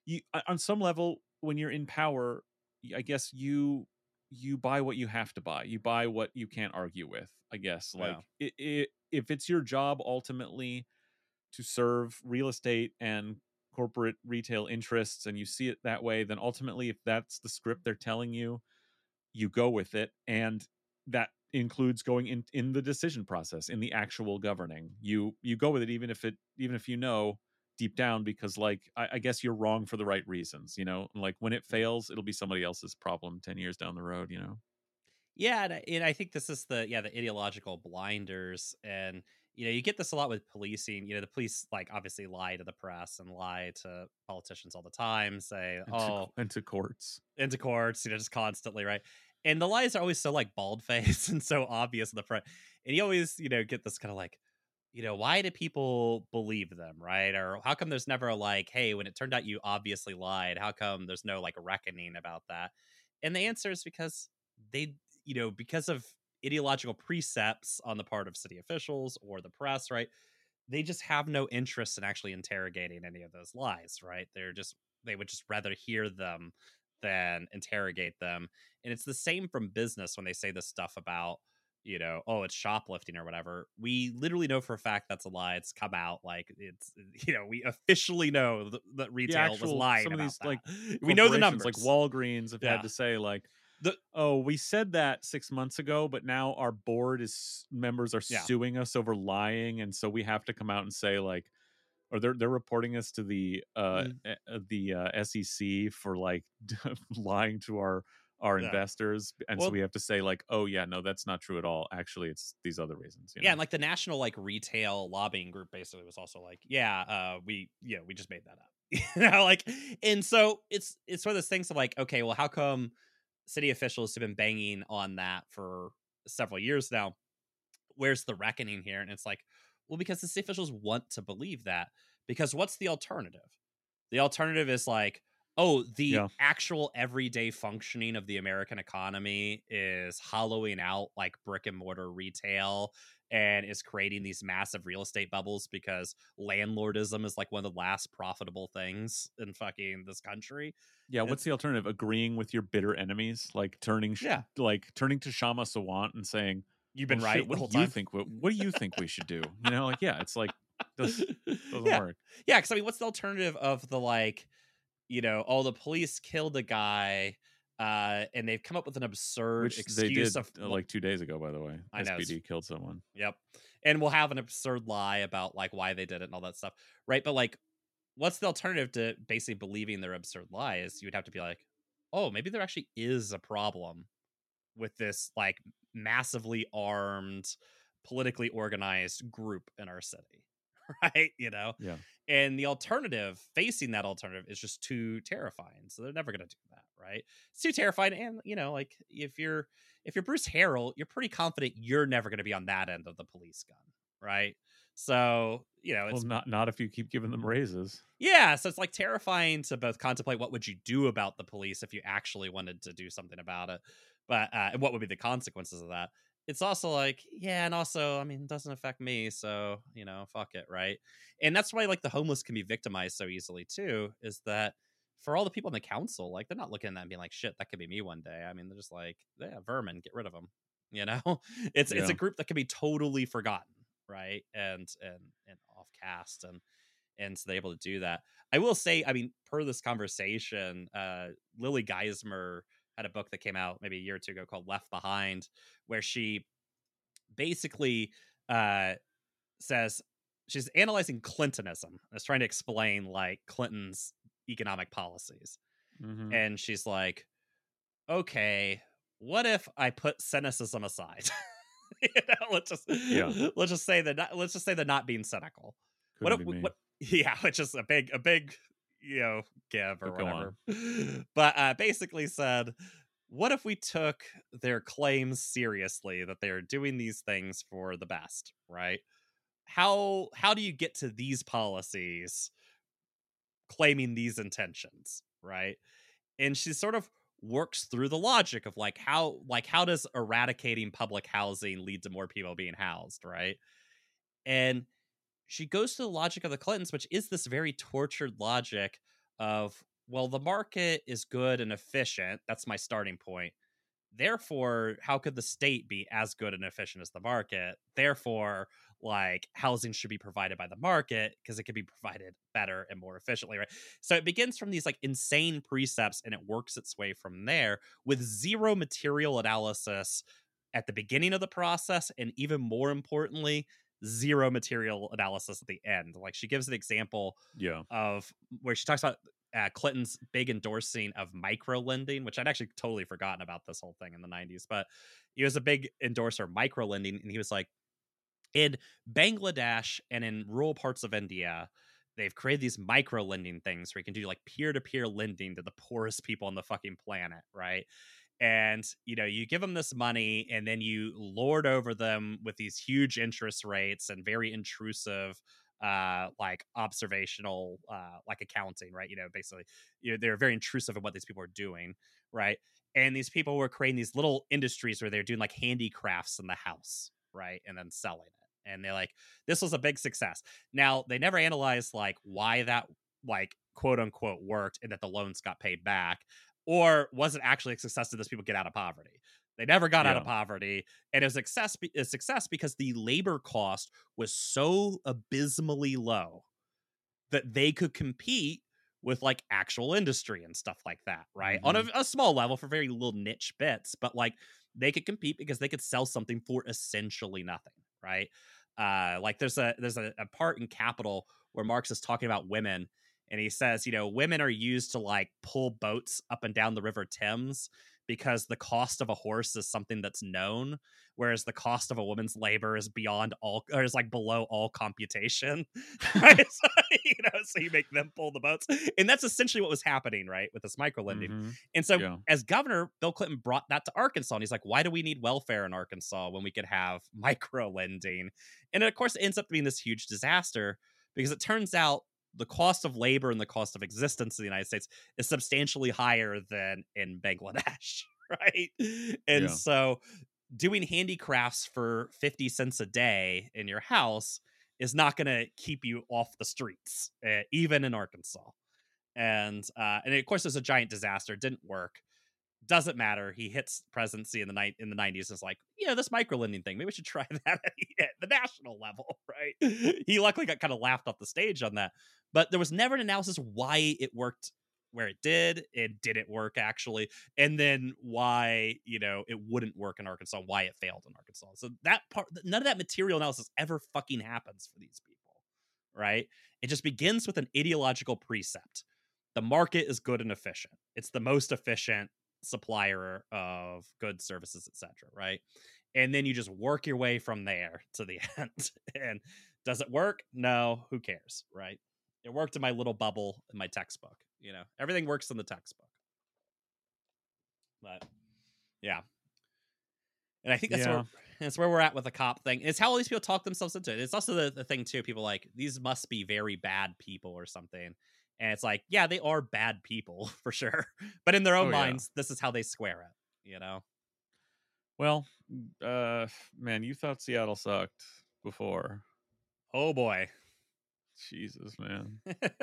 you uh, on some level when you're in power, y- I guess you you buy what you have to buy. You buy what you can't argue with. I guess like Yeah. it, it, if it's your job ultimately to serve real estate and corporate retail interests and you see it that way, then ultimately if that's the script they're telling you, you go with it, and that includes going in in the decision process, in the actual governing. You you go with it even if it even if you know deep down, because like I, I guess you're wrong for the right reasons, you know. Like when it fails, it'll be somebody else's problem ten years down the road, you know. Yeah, and I, and I think this is the yeah the ideological blinders, and you know you get this a lot with policing. You know the police like obviously lie to the press and lie to politicians all the time. Say And to oh and to courts. into courts, you know just constantly right, and the lies are always so like bald faced and so obvious in the front, and you always you know get this kind of like you know why do people believe them right, or how come there's never a like hey when it turned out you obviously lied, how come there's no like reckoning about that, and the answer is because they you know, because of ideological precepts on the part of city officials or the press, right? They just have no interest in actually interrogating any of those lies, right? They're just, they would just rather hear them than interrogate them. And it's the same from business when they say this stuff about, you know, oh, it's shoplifting or whatever. We literally know for a fact that's a lie. It's come out like it's, you know, we officially know th- that The retail was actual lying some of about these that. like We know the corporations numbers. like Walgreens have Yeah. had to say like, The, oh, we said that six months ago, but now our board is members are Yeah. suing us over lying, and so we have to come out and say like, or they're they're reporting us to the uh Mm. e- uh, the uh, S E C for like lying to our our Yeah. investors, and so Well, we have to say like, oh yeah, no, that's not true at all. Actually, it's these other reasons. You yeah, know? and like the national like retail lobbying group basically was also like, yeah, uh, we yeah, we just made that up. You know, like and so it's it's one of those things of like, okay, well, how come city officials have been banging on that for several years now? Where's the reckoning here? And it's like, well, because the city officials want to believe that. Because what's the alternative? The alternative is like, oh, the Yeah. actual everyday functioning of the American economy is hollowing out like brick and mortar retail and is creating these massive real estate bubbles because landlordism is like one of the last profitable things in fucking this country. Yeah, what's It's the alternative? Agreeing with your bitter enemies, like turning, sh- yeah, like turning to Shama Sawant and saying, you've "Well, been shit, right what the do whole you time. think? What, what do you think we should do?" You know, like, yeah, it's like this doesn't yeah, work. yeah. Because I mean, what's the alternative of the like? You know, oh, the police killed a guy, uh, and they've come up with an absurd Which they excuse did of uh, well, like two days ago, by the way. I know, it's S P D killed someone. yep. And we'll have an absurd lie about like why they did it and all that stuff. Right. But like, what's the alternative to basically believing their absurd lies? You would have to be like, oh, maybe there actually is a problem with this like massively armed, politically organized group in our city. Right. You know? Yeah. And the alternative, facing that alternative, is just too terrifying. So they're never going to do that, right? It's too terrifying. And you know, like if you're if you're Bruce Harrell, you're pretty confident you're never going to be on that end of the police gun, right? So you know, Well, it's not not if you keep giving them raises. yeah. So it's like terrifying to both contemplate what would you do about the police if you actually wanted to do something about it, but uh, and what would be the consequences of that. It's also like, yeah, and also, I mean, it doesn't affect me, so you know, fuck it, right? And that's why like the homeless can be victimized so easily too. Is that for all the people in the council, like they're not looking at that and being like, shit, that could be me one day. I mean, they're just like, yeah, vermin, get rid of them. You know, it's it's Yeah. a group that can be totally forgotten, right? And and and off cast and and so they're able to do that. I will say, I mean, per this conversation, uh, Lily Geismer had a book that came out maybe a year or two ago called Left Behind, where she basically uh, says she's analyzing Clintonism. Is trying to explain like Clinton's economic policies, Mm-hmm. and she's like, okay, what if I put cynicism aside? You know, let's just Yeah. let's just say that not, let's just say they're not being cynical. Couldn't What be if me. what yeah, which is a big a big you know give or But go whatever. But uh basically said, what if we took their claims seriously that they're doing these things for the best, right? How how do you get to these policies claiming these intentions, right? And she sort of works through the logic of like how like how does eradicating public housing lead to more people being housed, right? And she goes to the logic of the Clintons, which is this very tortured logic of well, the market is good and efficient. That's my starting point. Therefore, how could the state be as good and efficient as the market? Therefore, like housing should be provided by the market because it can be provided better and more efficiently, right? So it begins from these like insane precepts and it works its way from there with zero material analysis at the beginning of the process, and even more importantly, zero material analysis at the end. Like she gives an example Yeah. of where she talks about uh, Clinton's big endorsing of micro lending, which I'd actually totally forgotten about this whole thing in the nineties, but he was a big endorser of micro lending. And he was like, in Bangladesh and in rural parts of India, they've created these micro lending things where you can do like peer to peer lending to the poorest people on the fucking planet, right? And you know, you give them this money and then you lord over them with these huge interest rates and very intrusive uh like observational uh like accounting, right? You know, basically, you know, they're very intrusive in what these people are doing, right? And these people were creating these little industries where they're doing like handicrafts in the house, right? And then selling it. And they're like, this was a big success. Now they never analyzed like why that like quote unquote worked and that the loans got paid back, or was it actually a success to those people get out of poverty? They never got out of Yeah. poverty, and it was a success, be- a success because the labor cost was so abysmally low that they could compete with like actual industry and stuff like that, right? On a, a small level for very little niche bits, but like they could compete because they could sell something for essentially nothing, right? Uh, like there's a there's a, a part in Capital where Marx is talking about women, and he says, you know, women are used to like pull boats up and down the River Thames because the cost of a horse is something that's known, whereas the cost of a woman's labor is beyond all, or is like below all computation. Right? So, you know, so you make them pull the boats, and that's essentially what was happening, right, with this micro lending. Mm-hmm. And so, Yeah. as governor, Bill Clinton brought that to Arkansas, and he's like, "Why do we need welfare in Arkansas when we could have micro lending?" And of course, it ends up being this huge disaster because it turns out the cost of labor and the cost of existence in the United States is substantially higher than in Bangladesh, right? And Yeah. so doing handicrafts for fifty cents a day in your house is not going to keep you off the streets, uh, even in Arkansas. And uh, and of course, there's a giant disaster. It didn't work. Doesn't matter. He hits presidency in the night in the nineties. Is like, yeah, this micro lending thing. Maybe we should try that at the national level, right? He luckily got kind of laughed off the stage on that, but there was never an analysis why it worked where it did. It didn't work actually, and then why, you know, it wouldn't work in Arkansas. Why it failed in Arkansas. So that part, none of that material analysis ever fucking happens for these people, right? It just begins with an ideological precept. The market is good and efficient. It's the most efficient supplier of goods, services, et cetera, right? And then you just work your way from there to the end. And does it work? No, who cares, right? It worked in my little bubble in my textbook. You know, everything works in the textbook. But yeah. And I think that's Yeah. where that's where we're at with the cop thing. It's how all these people talk themselves into it. It's also the, the thing too, people like, these must be very bad people or something. And it's like, yeah, they are bad people for sure. But in their own Oh, yeah. minds, this is how they square it, you know? Well, uh, man, you thought Seattle sucked before. Oh boy. Jesus, man.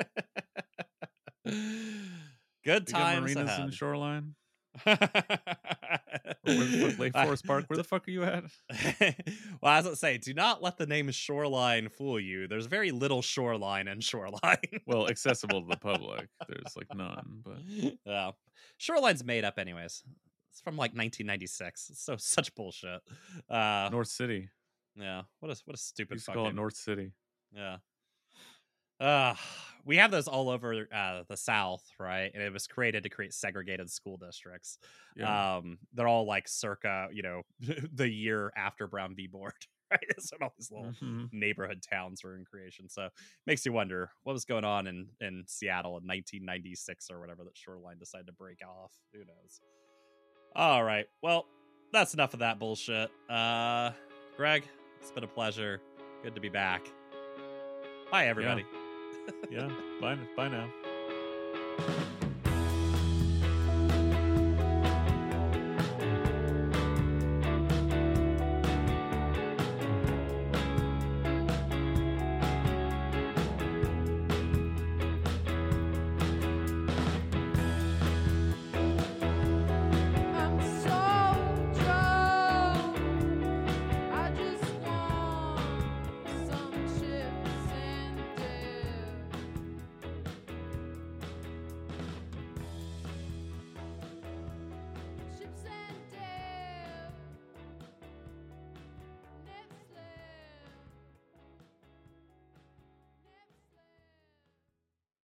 Good They got times marinas ahead. and shoreline. Or where the fuck, Lake Forest Park? Where the fuck are you at? Well, as I say, do not let the name shoreline fool you. There's very little shoreline in shoreline. Well, accessible to the public. There's like none, but Yeah. Shoreline's made up anyways. It's from like nineteen ninety-six. It's so such bullshit. Uh North City. yeah. What a what a You stupid used to call it fucking North City. yeah. Uh, we have those all over uh, the South, right? And it was created to create segregated school districts. Yeah. Um, they're all like circa, you know, the year after Brown v. Board, right? So all these little Mhm. neighborhood towns were in creation. So makes you wonder what was going on in, in Seattle in nineteen ninety-six or whatever that Shoreline decided to break off. Who knows? All right. Well, that's enough of that bullshit. Uh, Greg, it's been a pleasure. Good to be back. Bye, everybody. Yeah. Bye. Bye now.